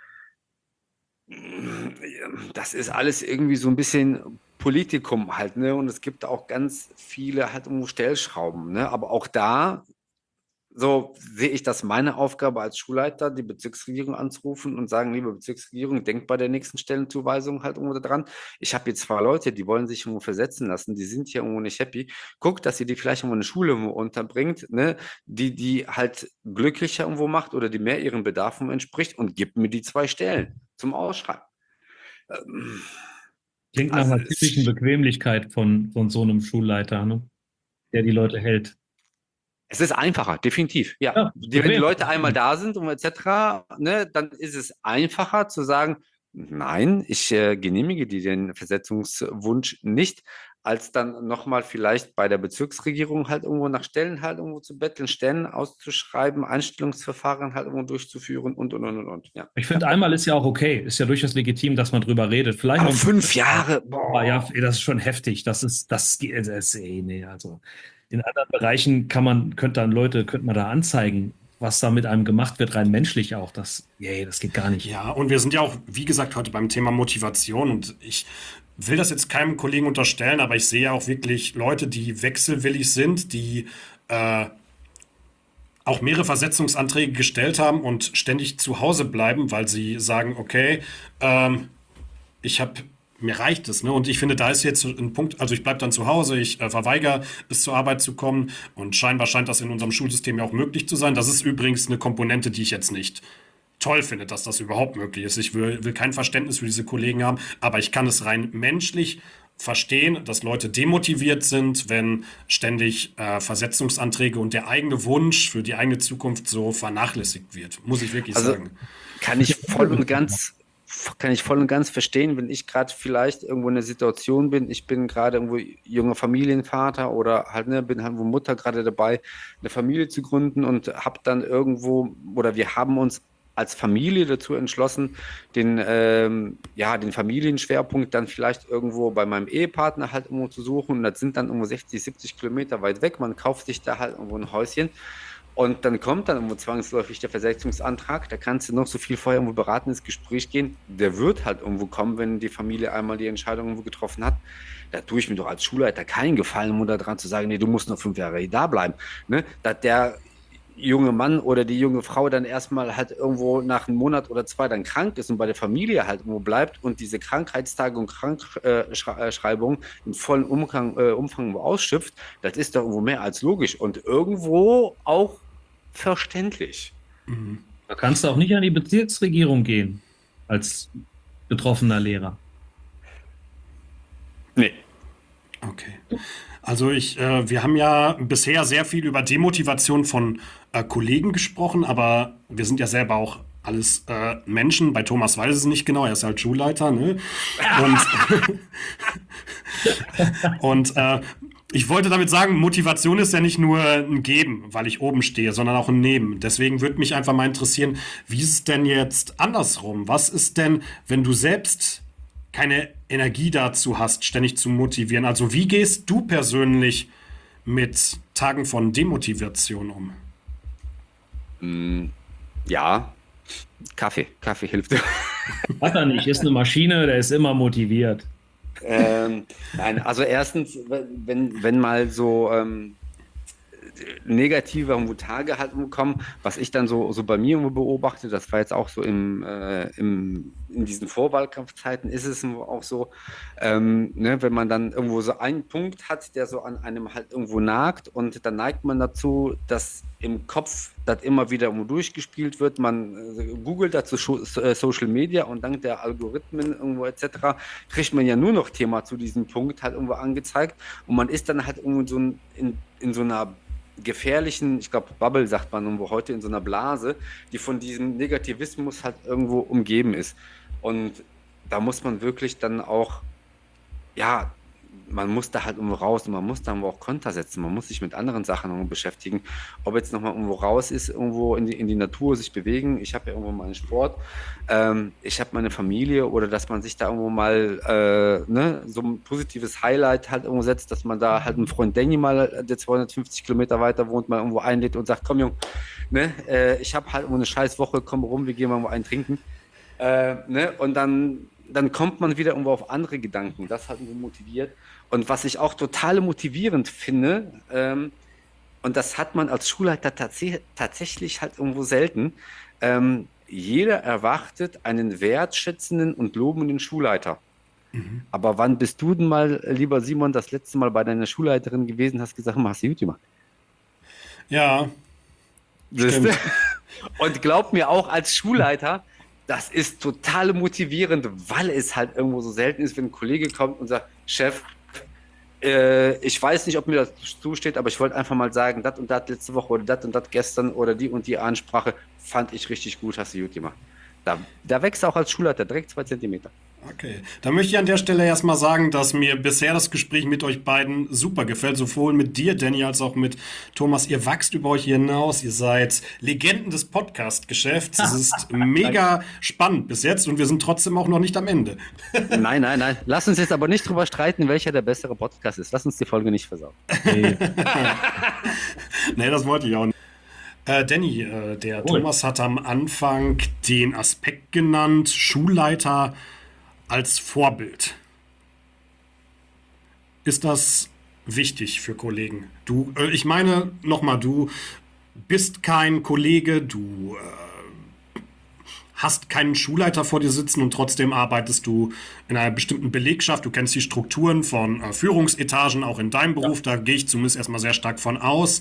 Das ist alles irgendwie so ein bisschen Politikum halt, ne? Und es gibt auch ganz viele halt irgendwo Stellschrauben, ne? Aber auch da, so sehe ich das meine Aufgabe als Schulleiter, die Bezirksregierung anzurufen und sagen, liebe Bezirksregierung, denkt bei der nächsten Stellenzuweisung halt irgendwo dran. Ich habe hier 2 Leute, die wollen sich irgendwo versetzen lassen, die sind hier irgendwo nicht happy. Guckt, dass ihr die vielleicht irgendwo in eine Schule irgendwo unterbringt, ne? Die halt glücklicher irgendwo macht oder die mehr ihren Bedarfen entspricht und gibt mir die 2 Stellen zum Ausschreiben. Klingt nach Also einer typischen Bequemlichkeit von so einem Schulleiter, ne? Der die Leute hält. es ist einfacher, definitiv. Ja, Ja, wenn die bequem. Leute einmal da sind und etc., ne, dann ist es einfacher zu sagen, nein, ich genehmige dir den Versetzungswunsch nicht, als dann nochmal vielleicht bei der Bezirksregierung halt irgendwo nach Stellen halt irgendwo zu betteln, Stellen auszuschreiben, Einstellungsverfahren halt irgendwo durchzuführen und. Ja. Ich finde, einmal ist ja auch okay. Ist ja durchaus legitim, dass man drüber redet. Vielleicht Aber noch 5 Jahre, Aber ja, das ist schon heftig. Nee, also in anderen Bereichen könnte man da anzeigen, was da mit einem gemacht wird, rein menschlich auch. Das geht gar nicht. Ja, und wir sind ja auch, wie gesagt, heute beim Thema Motivation und ich will das jetzt keinem Kollegen unterstellen, aber ich sehe auch wirklich Leute, die wechselwillig sind, die auch mehrere Versetzungsanträge gestellt haben und ständig zu Hause bleiben, weil sie sagen, okay, mir reicht es, ne? Und ich finde, da ist jetzt ein Punkt, also ich bleibe dann zu Hause, ich verweigere es zur Arbeit zu kommen und scheinbar scheint das in unserem Schulsystem ja auch möglich zu sein. Das ist übrigens eine Komponente, die ich jetzt nicht toll finde, dass das überhaupt möglich ist. Ich will kein Verständnis für diese Kollegen haben, aber ich kann es rein menschlich verstehen, dass Leute demotiviert sind, wenn ständig Versetzungsanträge und der eigene Wunsch für die eigene Zukunft so vernachlässigt wird, muss ich wirklich sagen. Kann ich voll und ganz verstehen, wenn ich gerade vielleicht irgendwo in einer Situation bin, ich bin gerade irgendwo junger Familienvater oder halt, ne, bin halt wo Mutter gerade dabei, eine Familie zu gründen und habe dann irgendwo, oder wir haben uns als Familie dazu entschlossen, den Familienschwerpunkt dann vielleicht irgendwo bei meinem Ehepartner halt irgendwo zu suchen. Und das sind dann irgendwo 60, 70 Kilometer weit weg. Man kauft sich da halt irgendwo ein Häuschen. Und dann kommt dann irgendwo zwangsläufig der Versetzungsantrag. Da kannst du noch so viel vorher irgendwo beraten ins Gespräch gehen. Der wird halt irgendwo kommen, wenn die Familie einmal die Entscheidung irgendwo getroffen hat. Da tue ich mir doch als Schulleiter keinen Gefallen, um da dran zu sagen, nee, du musst noch 5 Jahre da bleiben. Ne? Dass der junge Mann oder die junge Frau dann erstmal halt irgendwo nach einem Monat oder 2 dann krank ist und bei der Familie halt irgendwo bleibt und diese Krankheitstage und Krankschreibung im vollen Umfang ausschöpft, das ist doch irgendwo mehr als logisch und irgendwo auch verständlich. Da kannst du auch nicht an die Bezirksregierung gehen als betroffener Lehrer. Nee. Okay. Also wir haben ja bisher sehr viel über Demotivation von Kollegen gesprochen, aber wir sind ja selber auch alles Menschen. Bei Thomas weiß es nicht genau, er ist halt Schulleiter, ne? Und ich wollte damit sagen, Motivation ist ja nicht nur ein Geben, weil ich oben stehe, sondern auch ein Nehmen. Deswegen würde mich einfach mal interessieren, wie ist es denn jetzt andersrum? Was ist denn, wenn du selbst keine Energie dazu hast, ständig zu motivieren? Also wie gehst du persönlich mit Tagen von Demotivation um? Ja, Kaffee hilft. Hat er nicht, ist eine Maschine, der ist immer motiviert. Nein, also erstens, wenn mal so negative Tage halt kommen, was ich dann so bei mir irgendwo beobachte, das war jetzt auch so in diesen Vorwahlkampfzeiten ist es auch so, ne, wenn man dann irgendwo so einen Punkt hat, der so an einem halt irgendwo nagt und dann neigt man dazu, dass im Kopf das immer wieder irgendwo durchgespielt wird, man googelt dazu Social Media und dank der Algorithmen irgendwo etc. kriegt man ja nur noch Thema zu diesem Punkt halt irgendwo angezeigt und man ist dann halt irgendwo so in so einer gefährlichen, ich glaube Bubble sagt man irgendwo heute, in so einer Blase, die von diesem Negativismus halt irgendwo umgeben ist. Und da muss man wirklich dann auch, ja, man muss da halt irgendwo raus und man muss da irgendwo auch Konter setzen, man muss sich mit anderen Sachen irgendwo beschäftigen. Ob jetzt nochmal irgendwo raus ist, irgendwo in die Natur sich bewegen, ich habe ja irgendwo meinen Sport, ich habe meine Familie oder dass man sich da irgendwo mal ne, so ein positives Highlight halt irgendwo setzt, dass man da halt einen Freund Danny mal, der 250 Kilometer weiter wohnt, mal irgendwo einlädt und sagt, komm Jung, ne, ich habe halt irgendwo eine scheiß Woche, komm rum, wir gehen mal einen trinken. Ne, und dann kommt man wieder irgendwo auf andere Gedanken, das hat mich motiviert. Und was ich auch total motivierend finde, und das hat man als Schulleiter tatsächlich halt irgendwo selten, jeder erwartet einen wertschätzenden und lobenden Schulleiter. Aber wann bist du denn mal, lieber Simon, das letzte Mal bei deiner Schulleiterin gewesen, hast gesagt, hast du gut gemacht? Ja, Siehste? stimmt. Und glaub mir auch als Schulleiter, das ist total motivierend, weil es halt irgendwo so selten ist, wenn ein Kollege kommt und sagt, Chef, ich weiß nicht, ob mir das zusteht, aber ich wollte einfach mal sagen, das und das letzte Woche oder das und das gestern oder die und die Ansprache fand ich richtig gut, hast du gut gemacht. Da wächst auch als Schulleiter direkt 2 Zentimeter. Okay, da möchte ich an der Stelle erstmal sagen, dass mir bisher das Gespräch mit euch beiden super gefällt, sowohl mit dir, Danny, als auch mit Thomas. Ihr wachst über euch hinaus, ihr seid Legenden des Podcast-Geschäfts. Es ist mega spannend bis jetzt und wir sind trotzdem auch noch nicht am Ende. Nein. Lass uns jetzt aber nicht drüber streiten, welcher der bessere Podcast ist. Lass uns die Folge nicht versauen. Nee. Nee, das wollte ich auch nicht. Danny, der Thomas hat am Anfang den Aspekt genannt, Schulleiter als Vorbild. Ist das wichtig für Kollegen? Ich meine, nochmal, du bist kein Kollege, du hast keinen Schulleiter vor dir sitzen und trotzdem arbeitest du in einer bestimmten Belegschaft. Du kennst die Strukturen von Führungsetagen, auch in deinem Beruf, da gehe ich zumindest erstmal sehr stark von aus.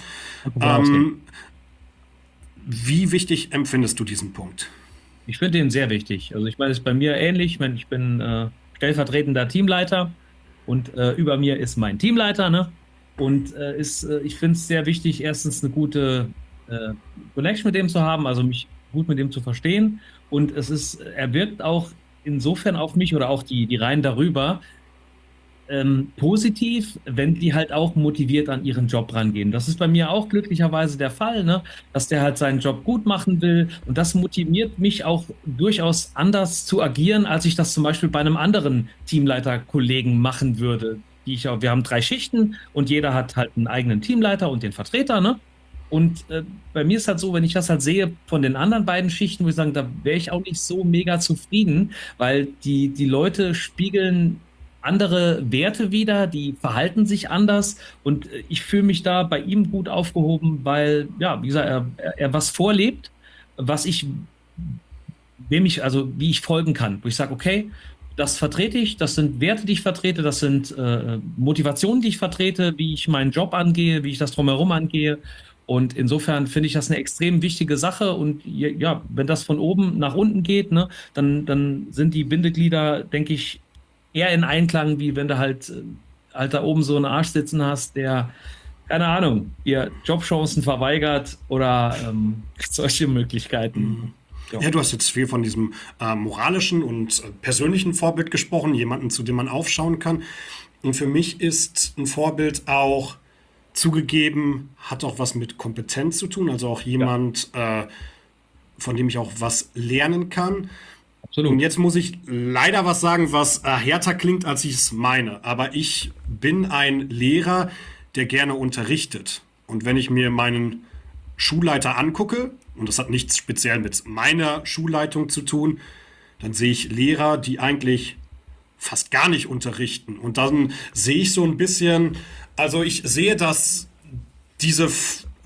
Wie wichtig empfindest du diesen Punkt? Ich finde den sehr wichtig. Also ich meine, es ist bei mir ähnlich. Ich bin stellvertretender Teamleiter und über mir ist mein Teamleiter, ne? Und ich finde es sehr wichtig, erstens eine gute Connection mit dem zu haben, also mich gut mit dem zu verstehen. Und er wirkt auch insofern auf mich oder auch die Reihen darüber positiv, wenn die halt auch motiviert an ihren Job rangehen. Das ist bei mir auch glücklicherweise der Fall, ne? Dass der halt seinen Job gut machen will. Und das motiviert mich auch durchaus anders zu agieren, als ich das zum Beispiel bei einem anderen Teamleiter-Kollegen machen würde. Wir haben 3 Schichten und jeder hat halt einen eigenen Teamleiter und den Vertreter, ne? Und bei mir ist halt so, wenn ich das halt sehe von den anderen beiden Schichten, würde ich sagen, da wäre ich auch nicht so mega zufrieden, weil die Leute spiegeln andere Werte wieder, die verhalten sich anders und ich fühle mich da bei ihm gut aufgehoben, weil, ja, wie gesagt, er was vorlebt, wie ich folgen kann, wo ich sage, okay, das vertrete ich, das sind Werte, die ich vertrete, das sind Motivationen, die ich vertrete, wie ich meinen Job angehe, wie ich das drumherum angehe. Und insofern finde ich das eine extrem wichtige Sache. Und ja, wenn das von oben nach unten geht, ne, dann sind die Bindeglieder, denke ich, eher in Einklang, wie wenn du halt da oben so einen Arsch sitzen hast, der, keine Ahnung, dir Jobchancen verweigert oder solche Möglichkeiten. Ja, du hast jetzt viel von diesem moralischen und persönlichen Vorbild gesprochen, jemanden, zu dem man aufschauen kann. Und für mich ist ein Vorbild auch zugegeben, hat auch was mit Kompetenz zu tun, also auch jemand, von dem ich auch was lernen kann. Absolut. Und jetzt muss ich leider was sagen, was härter klingt, als ich es meine. Aber ich bin ein Lehrer, der gerne unterrichtet. Und wenn ich mir meinen Schulleiter angucke, und das hat nichts speziell mit meiner Schulleitung zu tun, dann sehe ich Lehrer, die eigentlich fast gar nicht unterrichten. Und dann sehe ich so ein bisschen, also ich sehe, dass diese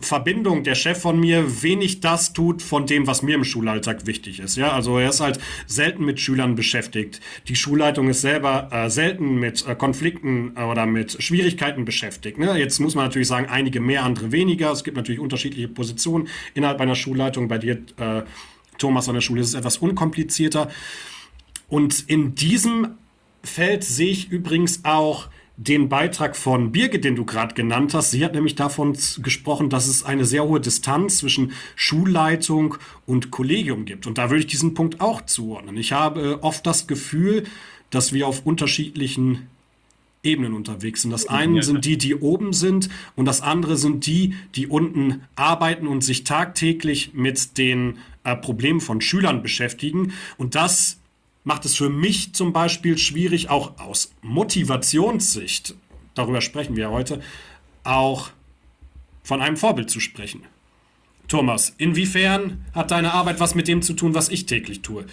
Verbindung, der Chef von mir, wenig das tut von dem, was mir im Schulalltag wichtig ist. Ja, also er ist halt selten mit Schülern beschäftigt. Die Schulleitung ist selber selten mit Konflikten oder mit Schwierigkeiten beschäftigt. Ne? Jetzt muss man natürlich sagen, einige mehr, andere weniger. Es gibt natürlich unterschiedliche Positionen innerhalb einer Schulleitung. Bei dir, Thomas, an der Schule ist es etwas unkomplizierter. Und in diesem Feld sehe ich übrigens auch den Beitrag von Birgit, den du gerade genannt hast. Sie hat nämlich davon gesprochen, dass es eine sehr hohe Distanz zwischen Schulleitung und Kollegium gibt. Und da würde ich diesen Punkt auch zuordnen. Ich habe oft das Gefühl, dass wir auf unterschiedlichen Ebenen unterwegs sind. Das eine sind die, die oben sind, und das andere sind die, die unten arbeiten und sich tagtäglich mit den Problemen von Schülern beschäftigen. Und das macht es für mich zum Beispiel schwierig, auch aus Motivationssicht, darüber sprechen wir heute, auch von einem Vorbild zu sprechen. Thomas, inwiefern hat deine Arbeit was mit dem zu tun, was ich täglich tue?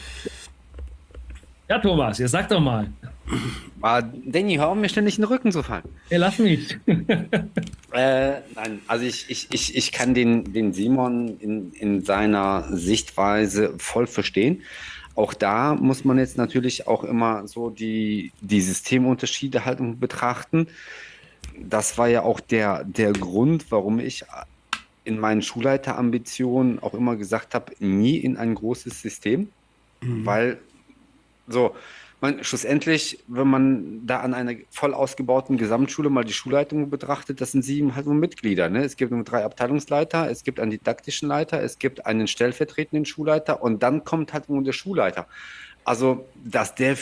Ja, Thomas, jetzt sag doch mal. Danny, hör auf, mir ständig in den Rücken zu fallen. Hey, lass mich. Nein, also ich kann den Simon in seiner Sichtweise voll verstehen. Auch da muss man jetzt natürlich auch immer so die Systemunterschiede halt betrachten. Das war ja auch der Grund, warum ich in meinen Schulleiterambitionen auch immer gesagt habe, nie in ein großes System, weil so, schlussendlich, wenn man da an einer voll ausgebauten Gesamtschule mal die Schulleitung betrachtet, das sind 7 halt nur Mitglieder. Ne? Es gibt nur 3 Abteilungsleiter, es gibt einen didaktischen Leiter, es gibt einen stellvertretenden Schulleiter und dann kommt halt nur der Schulleiter. Also, dass der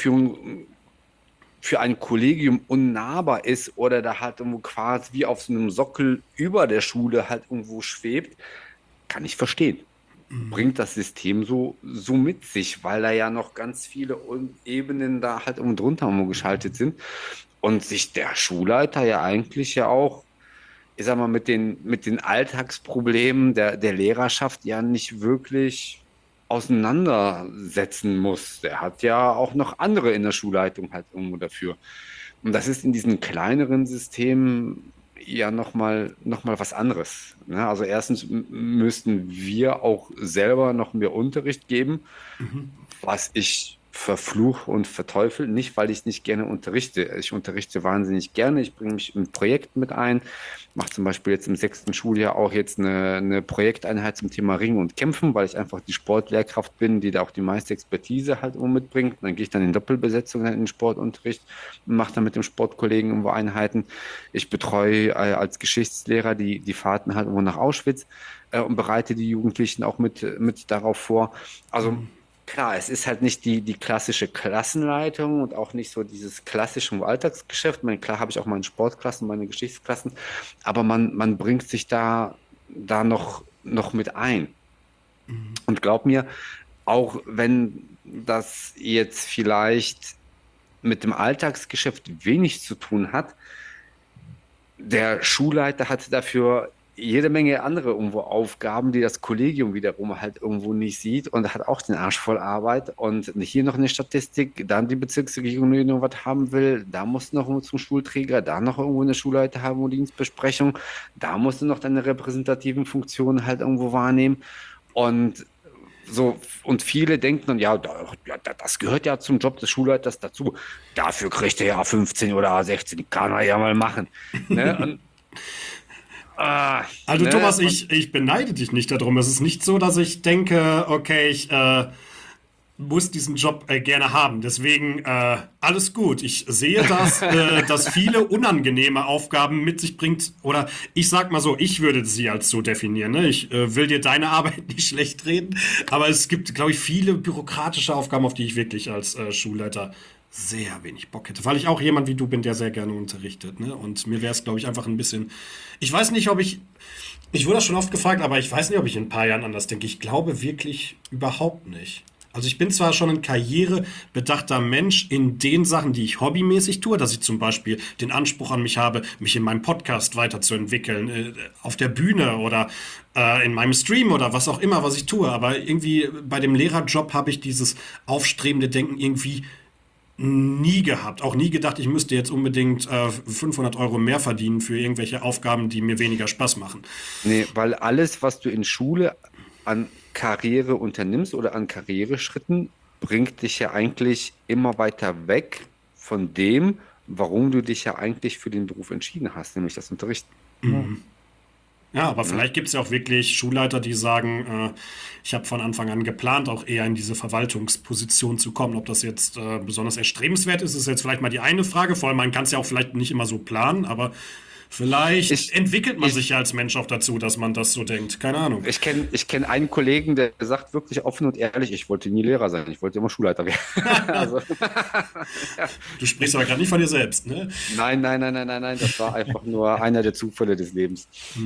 für ein Kollegium unnahbar ist oder da halt irgendwo quasi wie auf so einem Sockel über der Schule halt irgendwo schwebt, kann ich verstehen. Bringt das System so mit sich, weil da ja noch ganz viele Ebenen da halt irgendwo drunter geschaltet sind und sich der Schulleiter ja eigentlich ja auch, ich sag mal, mit den Alltagsproblemen der Lehrerschaft ja nicht wirklich auseinandersetzen muss. Der hat ja auch noch andere in der Schulleitung halt irgendwo dafür. Und das ist in diesen kleineren Systemen ja nochmal was anderes. Ne? Also erstens müssten wir auch selber noch mehr Unterricht geben, was ich verfluche und verteufel, nicht weil ich nicht gerne unterrichte. Ich unterrichte wahnsinnig gerne, ich bringe mich in Projekten mit ein, mache zum Beispiel jetzt im 6. Schuljahr auch jetzt eine Projekteinheit zum Thema Ringen und Kämpfen, weil ich einfach die Sportlehrkraft bin, die da auch die meiste Expertise halt mitbringt. Dann gehe ich dann in Doppelbesetzung in den Sportunterricht und mache dann mit dem Sportkollegen irgendwo Einheiten. Ich betreue als Geschichtslehrer die Fahrten halt irgendwo nach Auschwitz und bereite die Jugendlichen auch mit darauf vor. Also klar, es ist halt nicht die klassische Klassenleitung und auch nicht so dieses klassische Alltagsgeschäft. Ich meine, klar habe ich auch meine Sportklassen, meine Geschichtsklassen, aber man bringt sich da noch mit ein. Und glaub mir, auch wenn das jetzt vielleicht mit dem Alltagsgeschäft wenig zu tun hat, der Schulleiter hat dafür jede Menge andere irgendwo Aufgaben, die das Kollegium wiederum halt irgendwo nicht sieht und hat auch den Arsch voll Arbeit und hier noch eine Statistik, dann die Bezirksregierung, die noch was haben will, da musst du noch zum Schulträger, da noch irgendwo eine Schulleiter haben und Dienstbesprechung, da musst du noch deine repräsentativen Funktionen halt irgendwo wahrnehmen und so, und viele denken dann, ja, das gehört ja zum Job des Schulleiters dazu. Dafür kriegt er ja 15 oder 16, kann er ja mal machen. Ne? Und also ne? Thomas, ich beneide dich nicht darum. Es ist nicht so, dass ich denke, okay, ich muss diesen Job gerne haben. Deswegen alles gut. Ich sehe, dass viele unangenehme Aufgaben mit sich bringt. Oder ich sag mal so, ich würde sie als so definieren. Ne? Ich will dir deine Arbeit nicht schlecht reden, aber es gibt, glaube ich, viele bürokratische Aufgaben, auf die ich wirklich als Schulleiter sehr wenig Bock hätte, weil ich auch jemand wie du bin, der sehr gerne unterrichtet, ne? Und mir wäre es, glaube ich, einfach ein bisschen, ich weiß nicht, ob ich wurde das schon oft gefragt, aber ich weiß nicht, ob ich in ein paar Jahren anders denke. Ich glaube wirklich überhaupt nicht. Also ich bin zwar schon ein karrierebedachter Mensch in den Sachen, die ich hobbymäßig tue, dass ich zum Beispiel den Anspruch an mich habe, mich in meinem Podcast weiterzuentwickeln, auf der Bühne oder in meinem Stream oder was auch immer, was ich tue. Aber irgendwie bei dem Lehrerjob habe ich dieses aufstrebende Denken irgendwie nie gehabt. Auch nie gedacht, ich müsste jetzt unbedingt 500 Euro mehr verdienen für irgendwelche Aufgaben, die mir weniger Spaß machen. Nee, weil alles, was du in Schule an Karriere unternimmst oder an Karriereschritten, bringt dich ja eigentlich immer weiter weg von dem, warum du dich ja eigentlich für den Beruf entschieden hast, nämlich das Unterrichten. Ja, aber Ne? vielleicht gibt es ja auch wirklich Schulleiter, die sagen, ich habe von Anfang an geplant, auch eher in diese Verwaltungsposition zu kommen. Ob das jetzt besonders erstrebenswert ist, ist jetzt vielleicht mal die eine Frage. Vor allem, man kann es ja auch vielleicht nicht immer so planen, aber vielleicht Ich, entwickelt man sich ich, ja als Mensch auch dazu, dass man das so denkt. Keine Ahnung. ich kenn einen Kollegen, der sagt wirklich offen und ehrlich, ich wollte nie Lehrer sein, ich wollte immer Schulleiter werden. Also, ja. Du sprichst aber gerade nicht von dir selbst, ne? Nein, nein, nein, nein, nein, nein, das war einfach nur einer der Zufälle des Lebens.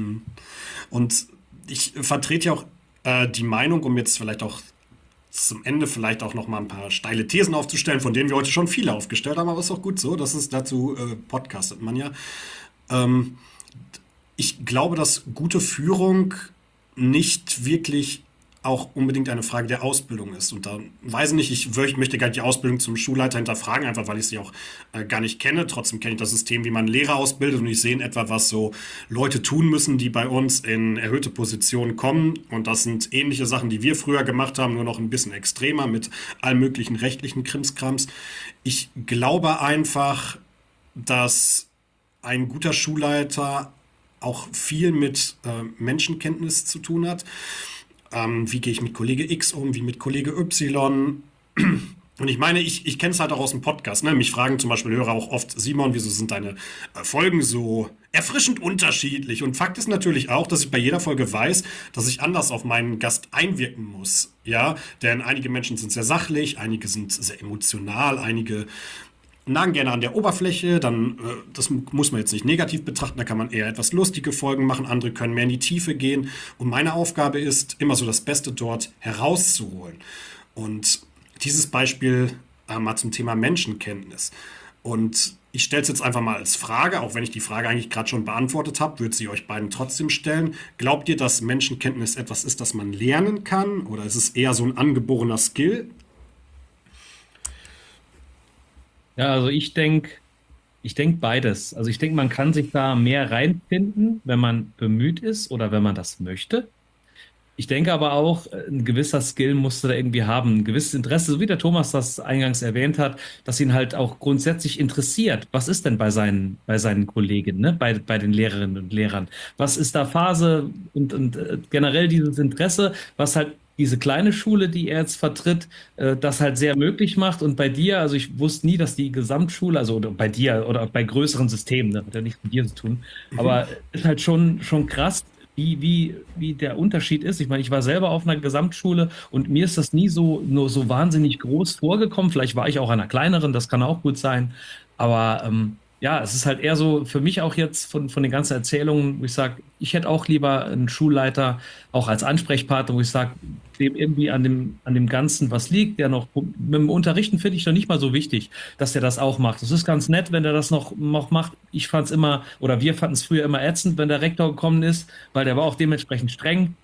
Und ich vertrete ja auch die Meinung, um jetzt vielleicht auch zum Ende vielleicht auch noch mal ein paar steile Thesen aufzustellen, von denen wir heute schon viele aufgestellt haben, aber ist auch gut so. Das ist dazu podcastet man ja. Ähm, Ich glaube, dass gute Führung nicht wirklich auch unbedingt eine Frage der Ausbildung ist. Und da weiß ich nicht, möchte gar nicht die Ausbildung zum Schulleiter hinterfragen, einfach weil ich sie auch gar nicht kenne. Trotzdem kenne ich das System, wie man Lehrer ausbildet und ich sehe in etwa, was so Leute tun müssen, die bei uns in erhöhte Positionen kommen. Und das sind ähnliche Sachen, die wir früher gemacht haben, nur noch ein bisschen extremer mit allen möglichen rechtlichen Krimskrams. Ich glaube einfach, dass ein guter Schulleiter auch viel mit Menschenkenntnis zu tun hat. Wie gehe ich mit Kollege X um, wie mit Kollege Y. Und ich meine, ich kenne es halt auch aus dem Podcast. Ne? Mich fragen zum Beispiel Hörer auch oft, Simon, wieso sind deine Folgen so erfrischend unterschiedlich? Und Fakt ist natürlich auch, dass ich bei jeder Folge weiß, dass ich anders auf meinen Gast einwirken muss. Ja, denn einige Menschen sind sehr sachlich, einige sind sehr emotional, einige nagen gerne an der Oberfläche, dann, das muss man jetzt nicht negativ betrachten, da kann man eher etwas lustige Folgen machen, andere können mehr in die Tiefe gehen. Und meine Aufgabe ist, immer so das Beste dort herauszuholen. Und dieses Beispiel mal zum Thema Menschenkenntnis. Und ich stelle es jetzt einfach mal als Frage, auch wenn ich die Frage eigentlich gerade schon beantwortet habe, würde sie euch beiden trotzdem stellen. Glaubt ihr, dass Menschenkenntnis etwas ist, das man lernen kann? Oder ist es eher so ein angeborener Skill? Ja, also ich denk beides. Also ich denke, man kann sich da mehr reinfinden, wenn man bemüht ist oder wenn man das möchte. Ich denke aber auch, ein gewisser Skill musst du da irgendwie haben, ein gewisses Interesse, so wie der Thomas das eingangs erwähnt hat, dass ihn halt auch grundsätzlich interessiert. Was ist denn bei seinen Kollegen, ne? Bei den Lehrerinnen und Lehrern? Was ist da Phase und generell dieses Interesse, was halt diese kleine Schule, die er jetzt vertritt, das halt sehr möglich macht. Und bei dir, also ich wusste nie, dass die Gesamtschule, also oder bei dir oder bei größeren Systemen, das hat ja nichts mit dir zu tun, aber ist halt schon krass, wie der Unterschied ist. Ich meine, ich war selber auf einer Gesamtschule und mir ist das nie nur so wahnsinnig groß vorgekommen. Vielleicht war ich auch an einer kleineren, das kann auch gut sein. Aber ja, es ist halt eher so für mich auch jetzt von den ganzen Erzählungen, wo ich sage, ich hätte auch lieber einen Schulleiter auch als Ansprechpartner, wo ich sage, dem irgendwie an dem Ganzen was liegt, der noch mit dem Unterrichten finde ich noch nicht mal so wichtig, dass der das auch macht. Es ist ganz nett, wenn der das noch macht. Ich fand es immer, oder wir fanden es früher immer ätzend, wenn der Rektor gekommen ist, weil der war auch dementsprechend streng.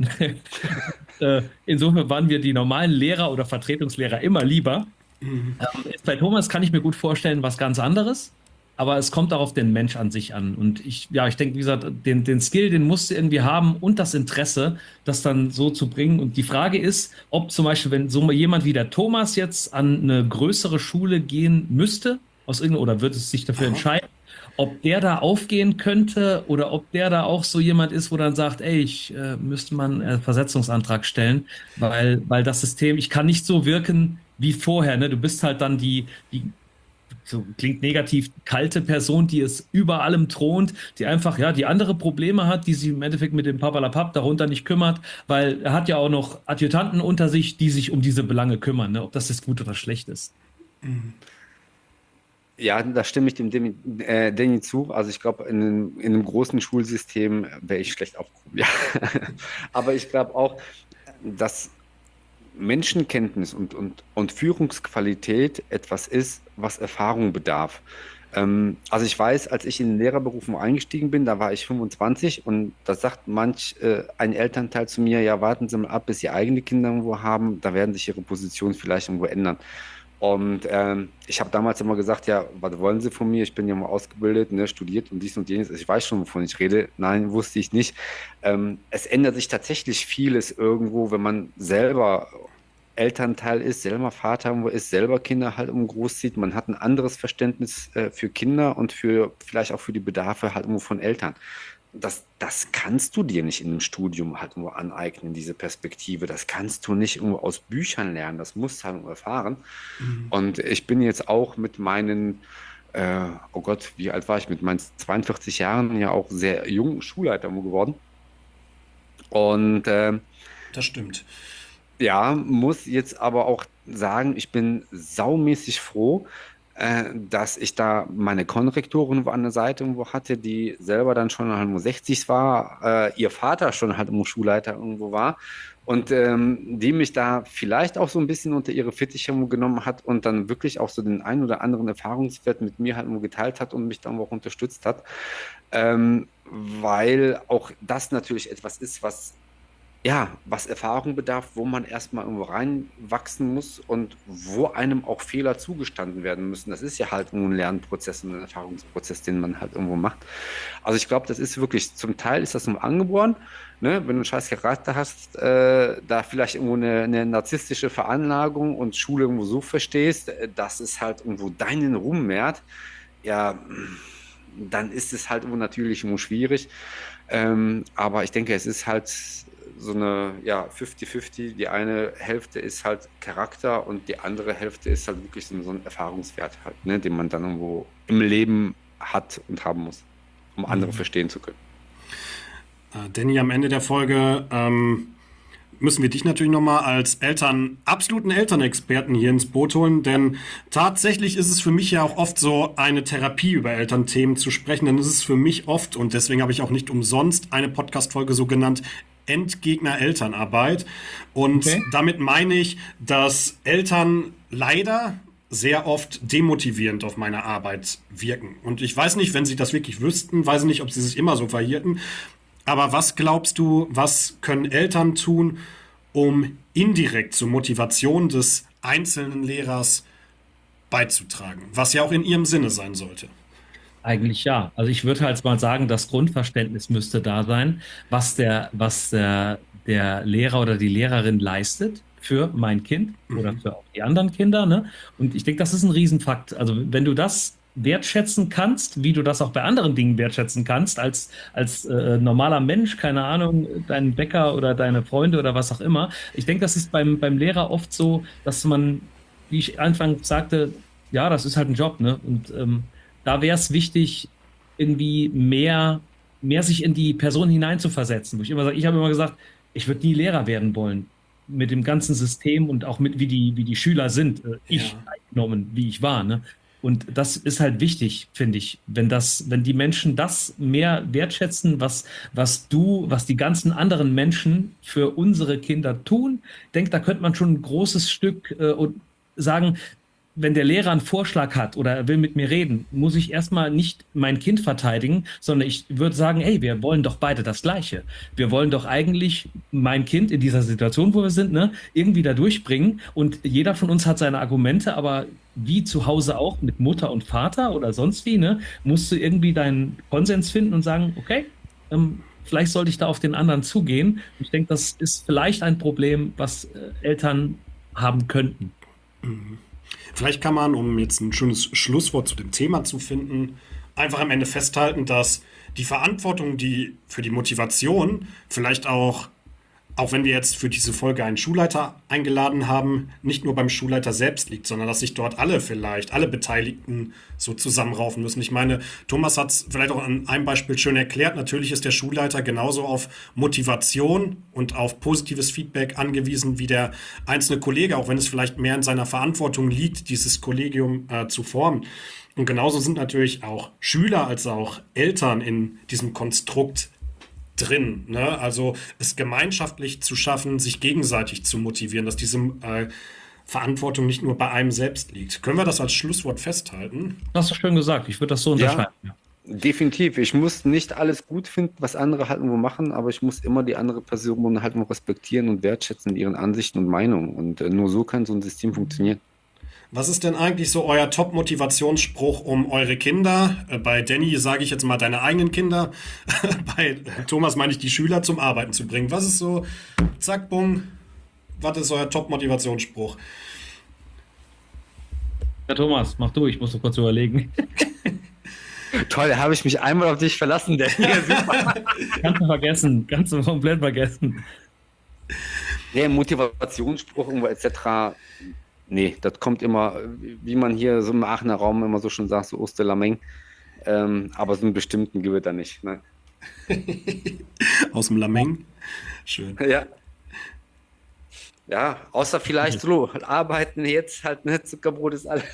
Insofern waren wir die normalen Lehrer oder Vertretungslehrer immer lieber. Bei Thomas kann ich mir gut vorstellen, was ganz anderes. Aber es kommt auch auf den Mensch an sich an. Und ja, ich denke, wie gesagt, den Skill, den musst du irgendwie haben und das Interesse, das dann so zu bringen. Und die Frage ist, ob zum Beispiel, wenn so jemand wie der Thomas jetzt an eine größere Schule gehen müsste, oder wird es sich dafür Aha. entscheiden, ob der da aufgehen könnte oder ob der da auch so jemand ist, wo dann sagt, ey, ich müsste mal einen Versetzungsantrag stellen, weil das System, ich kann nicht so wirken wie vorher, ne? Du bist halt dann die so klingt negativ, kalte Person, die es über allem thront, die einfach, ja, die andere Probleme hat, die sich im Endeffekt mit dem Papperlapapp darunter nicht kümmert, weil er hat ja auch noch Adjutanten unter sich, die sich um diese Belange kümmern, ne? Ob das jetzt gut oder schlecht ist. Ja, da stimme ich dem Danny zu. Also ich glaube, in einem großen Schulsystem wäre ich schlecht aufgehoben. Ja. Aber ich glaube auch, dass Menschenkenntnis und Führungsqualität etwas ist, was Erfahrung bedarf. Also ich weiß, als ich in den Lehrerberuf eingestiegen bin, da war ich 25 und da sagt ein Elternteil zu mir, ja, warten Sie mal ab, bis Sie eigene Kinder irgendwo haben, da werden sich Ihre Positionen vielleicht irgendwo ändern. Und ich habe damals immer gesagt, ja, was wollen Sie von mir? Ich bin ja mal ausgebildet, ne, studiert und dies und jenes. Ich weiß schon, wovon ich rede. Nein, wusste ich nicht. Es ändert sich tatsächlich vieles irgendwo, wenn man selber Elternteil ist, selber Vater irgendwo ist, selber Kinder halt großzieht. Man hat ein anderes Verständnis für Kinder und für vielleicht auch für die Bedarfe halt irgendwo von Eltern. Das kannst du dir nicht in einem Studium halt nur aneignen, diese Perspektive. Das kannst du nicht irgendwo aus Büchern lernen. Das musst du halt nur erfahren. Mhm. Und ich bin jetzt auch mit meinen, oh Gott, wie alt war ich? Mit meinen 42 Jahren ja auch sehr jung Schulleiter geworden. Und Das stimmt. ja, muss jetzt aber auch sagen, ich bin saumäßig froh, dass ich da meine Konrektorin an der Seite irgendwo hatte, die selber dann schon halt 60 war, ihr Vater schon halt Schulleiter irgendwo war und die mich da vielleicht auch so ein bisschen unter ihre Fittiche genommen hat und dann wirklich auch so den ein oder anderen Erfahrungswert mit mir halt geteilt hat und mich dann auch unterstützt hat, weil auch das natürlich etwas ist, was ja, was Erfahrung bedarf, wo man erstmal irgendwo reinwachsen muss und wo einem auch Fehler zugestanden werden müssen. Das ist ja halt ein Lernprozess und ein Erfahrungsprozess, den man halt irgendwo macht. Also ich glaube, das ist wirklich, zum Teil ist das nur angeboren, ne? Wenn du einen scheiß Charakter hast, da vielleicht irgendwo eine narzisstische Veranlagung und Schule irgendwo so verstehst, dass es halt irgendwo deinen Ruhm mehrt, ja, dann ist es halt irgendwo natürlich immer schwierig. Aber ich denke, es ist halt so eine, ja, 50-50. Die eine Hälfte ist halt Charakter und die andere Hälfte ist halt wirklich so ein Erfahrungswert halt, ne, den man dann irgendwo im Leben hat und haben muss, um andere Mhm. verstehen zu können. Danny, am Ende der Folge müssen wir dich natürlich nochmal als absoluten Elternexperten hier ins Boot holen, denn tatsächlich ist es für mich ja auch oft so, eine Therapie über Elternthemen zu sprechen, denn es ist für mich oft, und deswegen habe ich auch nicht umsonst eine Podcast-Folge so genannt, Endgegner Elternarbeit. Und Okay. damit meine ich, dass Eltern leider sehr oft demotivierend auf meine Arbeit wirken. Und ich weiß nicht, wenn sie das wirklich wüssten, weiß ich nicht, ob sie sich immer so verhielten. Aber was glaubst du, was können Eltern tun, um indirekt zur Motivation des einzelnen Lehrers beizutragen? Was ja auch in ihrem Sinne sein sollte. Eigentlich ja. Also ich würde halt mal sagen, das Grundverständnis müsste da sein, der Lehrer oder die Lehrerin leistet für mein Kind oder Mhm. für auch die anderen Kinder, ne? Und ich denke, das ist ein Riesenfakt. Also wenn du das wertschätzen kannst, wie du das auch bei anderen Dingen wertschätzen kannst, als normaler Mensch, keine Ahnung, dein Bäcker oder deine Freunde oder was auch immer. Ich denke, das ist beim Lehrer oft so, dass man, wie ich anfangs sagte, ja, das ist halt ein Job, ne? Und da wäre es wichtig, irgendwie mehr sich in die Person hineinzuversetzen. Wo ich habe immer gesagt, ich würde nie Lehrer werden wollen. Mit dem ganzen System und auch mit, wie die Schüler sind. Ich Ja. eingenommen, wie ich war, ne? Und das ist halt wichtig, finde ich, wenn die Menschen das mehr wertschätzen, was die ganzen anderen Menschen für unsere Kinder tun. Ich denke, da könnte man schon ein großes Stück und sagen, wenn der Lehrer einen Vorschlag hat oder er will mit mir reden, muss ich erstmal nicht mein Kind verteidigen, sondern ich würde sagen, hey, wir wollen doch beide das Gleiche. Wir wollen doch eigentlich mein Kind in dieser Situation, wo wir sind, ne, irgendwie da durchbringen. Und jeder von uns hat seine Argumente, aber wie zu Hause auch mit Mutter und Vater oder sonst wie, ne, musst du irgendwie deinen Konsens finden und sagen, okay, vielleicht sollte ich da auf den anderen zugehen. Ich denke, das ist vielleicht ein Problem, was Eltern haben könnten. Vielleicht kann man, um jetzt ein schönes Schlusswort zu dem Thema zu finden, einfach am Ende festhalten, dass die Verantwortung, die für die Motivation vielleicht auch wenn wir jetzt für diese Folge einen Schulleiter eingeladen haben, nicht nur beim Schulleiter selbst liegt, sondern dass sich dort alle Beteiligten so zusammenraufen müssen. Ich meine, Thomas hat es vielleicht auch an einem Beispiel schön erklärt. Natürlich ist der Schulleiter genauso auf Motivation und auf positives Feedback angewiesen wie der einzelne Kollege, auch wenn es vielleicht mehr in seiner Verantwortung liegt, dieses Kollegium zu formen. Und genauso sind natürlich auch Schüler als auch Eltern in diesem Konstrukt drin. Ne? Also es gemeinschaftlich zu schaffen, sich gegenseitig zu motivieren, dass diese Verantwortung nicht nur bei einem selbst liegt. Können wir das als Schlusswort festhalten? Hast du schön gesagt. Ich würde das so Ja, unterschreiben. Ja. definitiv. Ich muss nicht alles gut finden, was andere halt irgendwo machen, aber ich muss immer die andere Person halt nur respektieren und wertschätzen in ihren Ansichten und Meinungen. Und nur so kann so ein System funktionieren. Was ist denn eigentlich so euer Top-Motivationsspruch um eure Kinder? Bei Danny sage ich jetzt mal deine eigenen Kinder. Bei Thomas meine ich die Schüler zum Arbeiten zu bringen. Was ist so, zack, bumm, was ist euer Top-Motivationsspruch? Ja, Thomas, mach du, ich muss noch kurz überlegen. Toll, da habe ich mich einmal auf dich verlassen, der hier super. Kannst du vergessen, kannst du komplett vergessen. Der Motivationsspruch irgendwo etc. Nee, das kommt immer, wie man hier so im Aachener Raum immer so schon sagt, so Osterlameng. Aber so einen bestimmten gibt es da nicht. Ne? Aus dem Lameng? Schön. Ja. Ja, außer vielleicht so, arbeiten jetzt halt, ne, Zuckerbrot ist alles.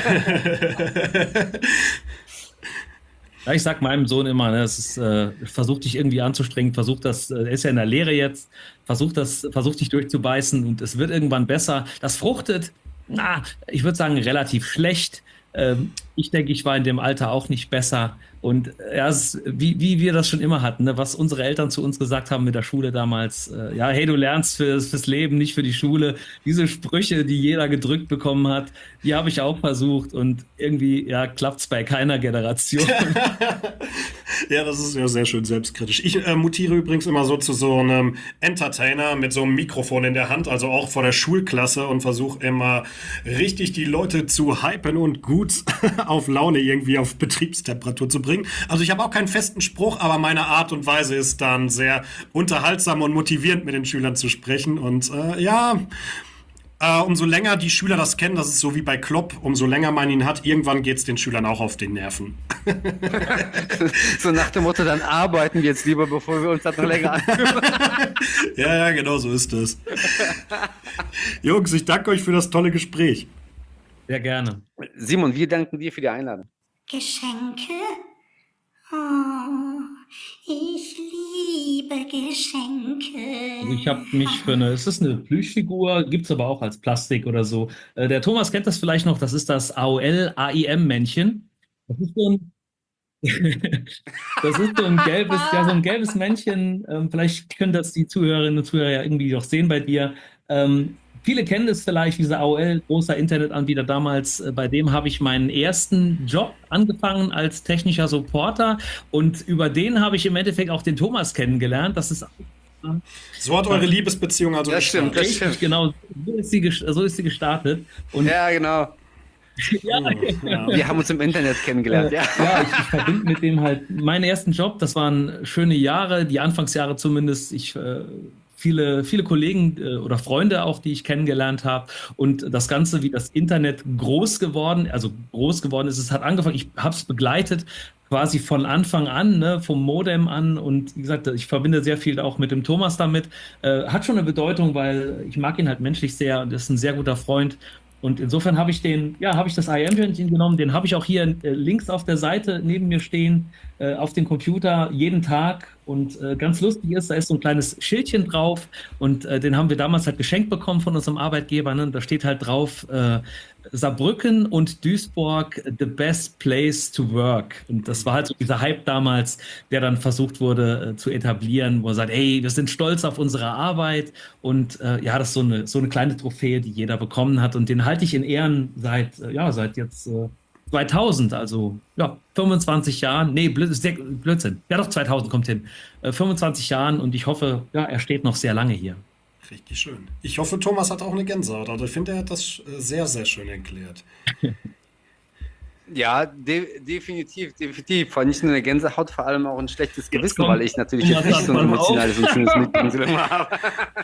Ja, ich sag meinem Sohn immer, ne, versuch dich irgendwie anzustrengen, er ist ja in der Lehre jetzt, versuch dich durchzubeißen und es wird irgendwann besser. Das fruchtet, ich würde sagen, relativ schlecht. Ich denke, ich war in dem Alter auch nicht besser. Und ja, es ist, wie wir das schon immer hatten, ne? Was unsere Eltern zu uns gesagt haben mit der Schule damals, ja, hey, du lernst fürs Leben, nicht für die Schule. Diese Sprüche, die jeder gedrückt bekommen hat, die habe ich auch versucht und irgendwie, ja, klappt's bei keiner Generation. Ja, das ist ja sehr schön selbstkritisch. Ich mutiere übrigens immer so zu so einem Entertainer mit so einem Mikrofon in der Hand, also auch vor der Schulklasse und versuche immer richtig die Leute zu hypen und gut auf Laune irgendwie auf Betriebstemperatur zu bringen. Also ich habe auch keinen festen Spruch, aber meine Art und Weise ist dann sehr unterhaltsam und motivierend mit den Schülern zu sprechen und umso länger die Schüler das kennen, das ist so wie bei Klopp, umso länger man ihn hat, irgendwann geht es den Schülern auch auf den Nerven. So nach dem Motto, dann arbeiten wir jetzt lieber, bevor wir uns das noch länger anhören. Ja, genau so ist es. Jungs, ich danke euch für das tolle Gespräch. Sehr gerne. Simon, wir danken dir für die Einladung. Geschenke? Oh, ich liebe Geschenke. Also ich habe mich es ist eine Plüschfigur, gibt es aber auch als Plastik oder so. Der Thomas kennt das vielleicht noch, das ist das AOL AIM-Männchen. Das ist so ein, das ist so ein gelbes Männchen. Vielleicht können das die Zuhörerinnen und Zuhörer ja irgendwie noch sehen bei dir. Viele kennen das vielleicht, dieser AOL, großer Internetanbieter damals. Bei dem habe ich meinen ersten Job angefangen als technischer Supporter und über den habe ich im Endeffekt auch den Thomas kennengelernt. Das ist So hat eure Liebesbeziehung also Das stimmt, das richtig, stimmt. genau, so ist sie gestartet. Und Ja, genau. ja, Ja. Wir haben uns im Internet kennengelernt, ja. ja, ich verbinde mit dem halt meinen ersten Job. Das waren schöne Jahre, die Anfangsjahre zumindest. Viele Kollegen oder Freunde auch, die ich kennengelernt habe. Und das Ganze, wie das Internet groß geworden ist, es hat angefangen, ich habe es begleitet, quasi von Anfang an, ne, vom Modem an. Und wie gesagt, ich verbinde sehr viel auch mit dem Thomas damit. Hat schon eine Bedeutung, weil ich mag ihn halt menschlich sehr und ist ein sehr guter Freund. Und insofern habe ich habe ich das IM-Männchen genommen, den habe ich auch hier links auf der Seite neben mir stehen, auf dem Computer jeden Tag. Und ganz lustig ist, da ist so ein kleines Schildchen drauf und den haben wir damals halt geschenkt bekommen von unserem Arbeitgeber. Ne? Da steht halt drauf, Saarbrücken und Duisburg, the best place to work. Und das war halt so dieser Hype damals, der dann versucht wurde zu etablieren, wo er sagt, ey, wir sind stolz auf unsere Arbeit. Und ja, das ist so eine kleine Trophäe, die jeder bekommen hat. Und den halte ich in Ehren seit jetzt 2000, also ja, 25 Jahren. Nee, Blödsinn. Ja, doch, 2000 kommt hin. 25 Jahren und ich hoffe, ja, er steht noch sehr lange hier. Richtig schön. Ich hoffe, Thomas hat auch eine Gänsehaut. Also ich finde, er hat das sehr, sehr schön erklärt. Ja, definitiv, definitiv. Vor nicht nur eine Gänsehaut, vor allem auch ein schlechtes Gewissen, kommt weil ich natürlich jetzt nicht so ein emotionales und schönes Mitbringsel habe.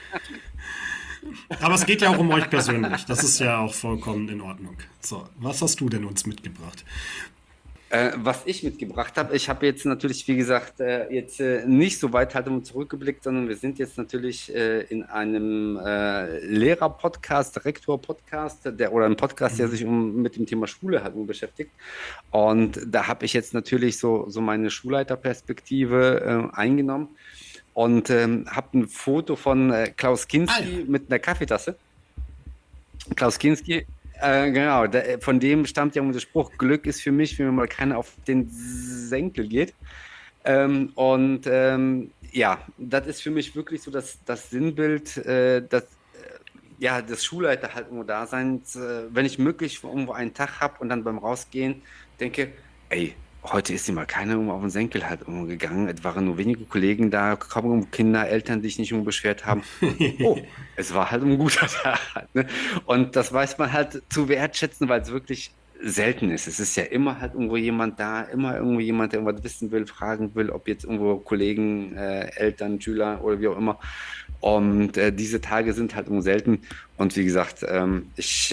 Aber es geht ja auch um euch persönlich. Das ist ja auch vollkommen in Ordnung. So, was hast du denn uns mitgebracht? Was ich mitgebracht habe, ich habe jetzt natürlich, wie gesagt, jetzt nicht so weit halt zurückgeblickt, sondern wir sind jetzt natürlich in einem Lehrer-Podcast, Rektor-Podcast, oder ein Podcast, der sich mit dem Thema Schule halt beschäftigt. Und da habe ich jetzt natürlich so meine Schulleiterperspektive eingenommen und habe ein Foto von Klaus Kinski mit einer Kaffeetasse. Klaus Kinski. Genau, von dem stammt ja der Spruch, Glück ist für mich, wenn mir mal keiner auf den Senkel geht. Ja, das ist für mich wirklich so das Sinnbild, ja, des Schulleiter halt irgendwo da sein, wenn ich möglich irgendwo einen Tag habe und dann beim Rausgehen denke, ey, heute ist dir mal keiner irgendwo auf den Senkel halt irgendwo gegangen. Es waren nur wenige Kollegen da, kaum Kinder, Eltern, die sich nicht irgendwo beschwert haben. Oh, es war halt ein guter Tag halt, ne? Und das weiß man halt zu wertschätzen, weil es wirklich selten ist. Es ist ja immer halt irgendwo jemand da, immer irgendwo jemand, der irgendwas wissen will, fragen will, ob jetzt irgendwo Kollegen, Eltern, Schüler oder wie auch immer. Und diese Tage sind halt irgendwo selten. Und wie gesagt, ich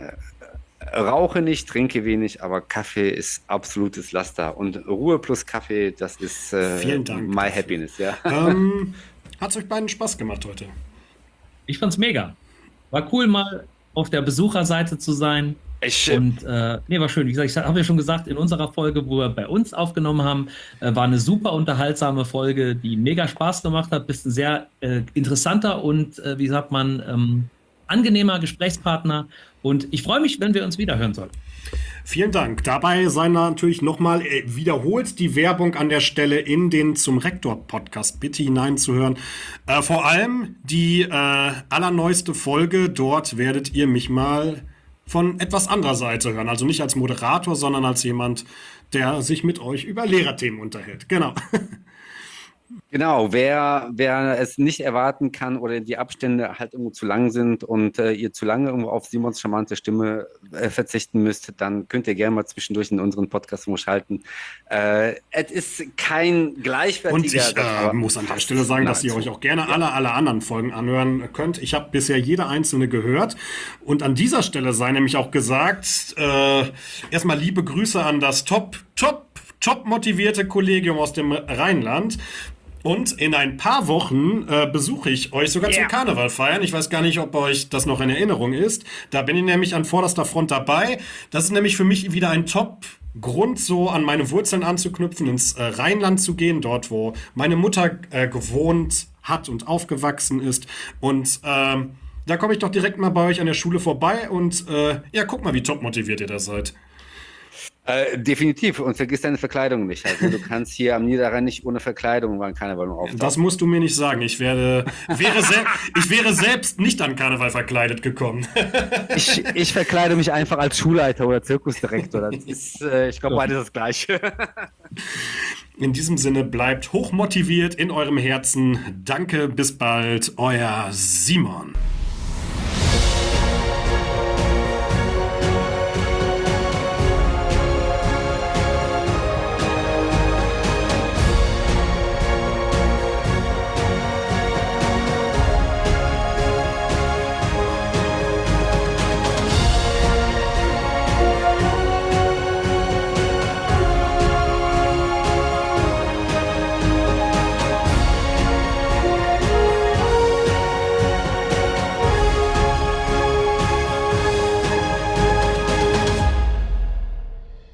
rauche nicht, trinke wenig, aber Kaffee ist absolutes Laster. Und Ruhe plus Kaffee, das ist Vielen Dank my dafür. happiness, ja. Hat es euch beiden Spaß gemacht heute? Ich fand's mega. War cool, mal auf der Besucherseite zu sein. Und nee, war schön. Wie gesagt, ich habe ja schon gesagt, in unserer Folge, wo wir bei uns aufgenommen haben, war eine super unterhaltsame Folge, die mega Spaß gemacht hat. Bist ein sehr interessanter und, wie sagt man, angenehmer Gesprächspartner. Und ich freue mich, wenn wir uns wieder hören sollten. Vielen Dank. Dabei sei natürlich nochmal wiederholt die Werbung an der Stelle in den Zum Rektor-Podcast bitte hineinzuhören. Vor allem die allerneueste Folge. Dort werdet ihr mich mal von etwas anderer Seite hören. Also nicht als Moderator, sondern als jemand, der sich mit euch über Lehrerthemen unterhält. Genau. Genau, wer es nicht erwarten kann oder die Abstände halt irgendwo zu lang sind und ihr zu lange irgendwo auf Simons charmante Stimme verzichten müsst, dann könnt ihr gerne mal zwischendurch in unseren Podcast schalten. Es ist kein gleichwertiger... Und ich muss an der Stelle sagen, dass ihr euch auch gerne alle anderen Folgen anhören könnt. Ich habe bisher jede einzelne gehört. Und an dieser Stelle sei nämlich auch gesagt, erstmal liebe Grüße an das top motivierte Kollegium aus dem Rheinland. Und in ein paar Wochen besuche ich euch sogar zum Karneval feiern. Ich weiß gar nicht, ob euch das noch in Erinnerung ist. Da bin ich nämlich an vorderster Front dabei. Das ist nämlich für mich wieder ein Top-Grund, so an meine Wurzeln anzuknüpfen, ins Rheinland zu gehen, dort, wo meine Mutter gewohnt hat und aufgewachsen ist. Und da komme ich doch direkt mal bei euch an der Schule vorbei und ja, guck mal, wie top motiviert ihr da seid. Definitiv. Und vergiss deine Verkleidung nicht. Also, du kannst hier am Niederrhein nicht ohne Verkleidung an Karneval auftauchen. Das musst du mir nicht sagen. Ich wäre selbst nicht an Karneval verkleidet gekommen. Ich verkleide mich einfach als Schulleiter oder Zirkusdirektor. Das ist, ich glaube, beides das Gleiche. In diesem Sinne, bleibt hochmotiviert in eurem Herzen. Danke, bis bald, euer Simon.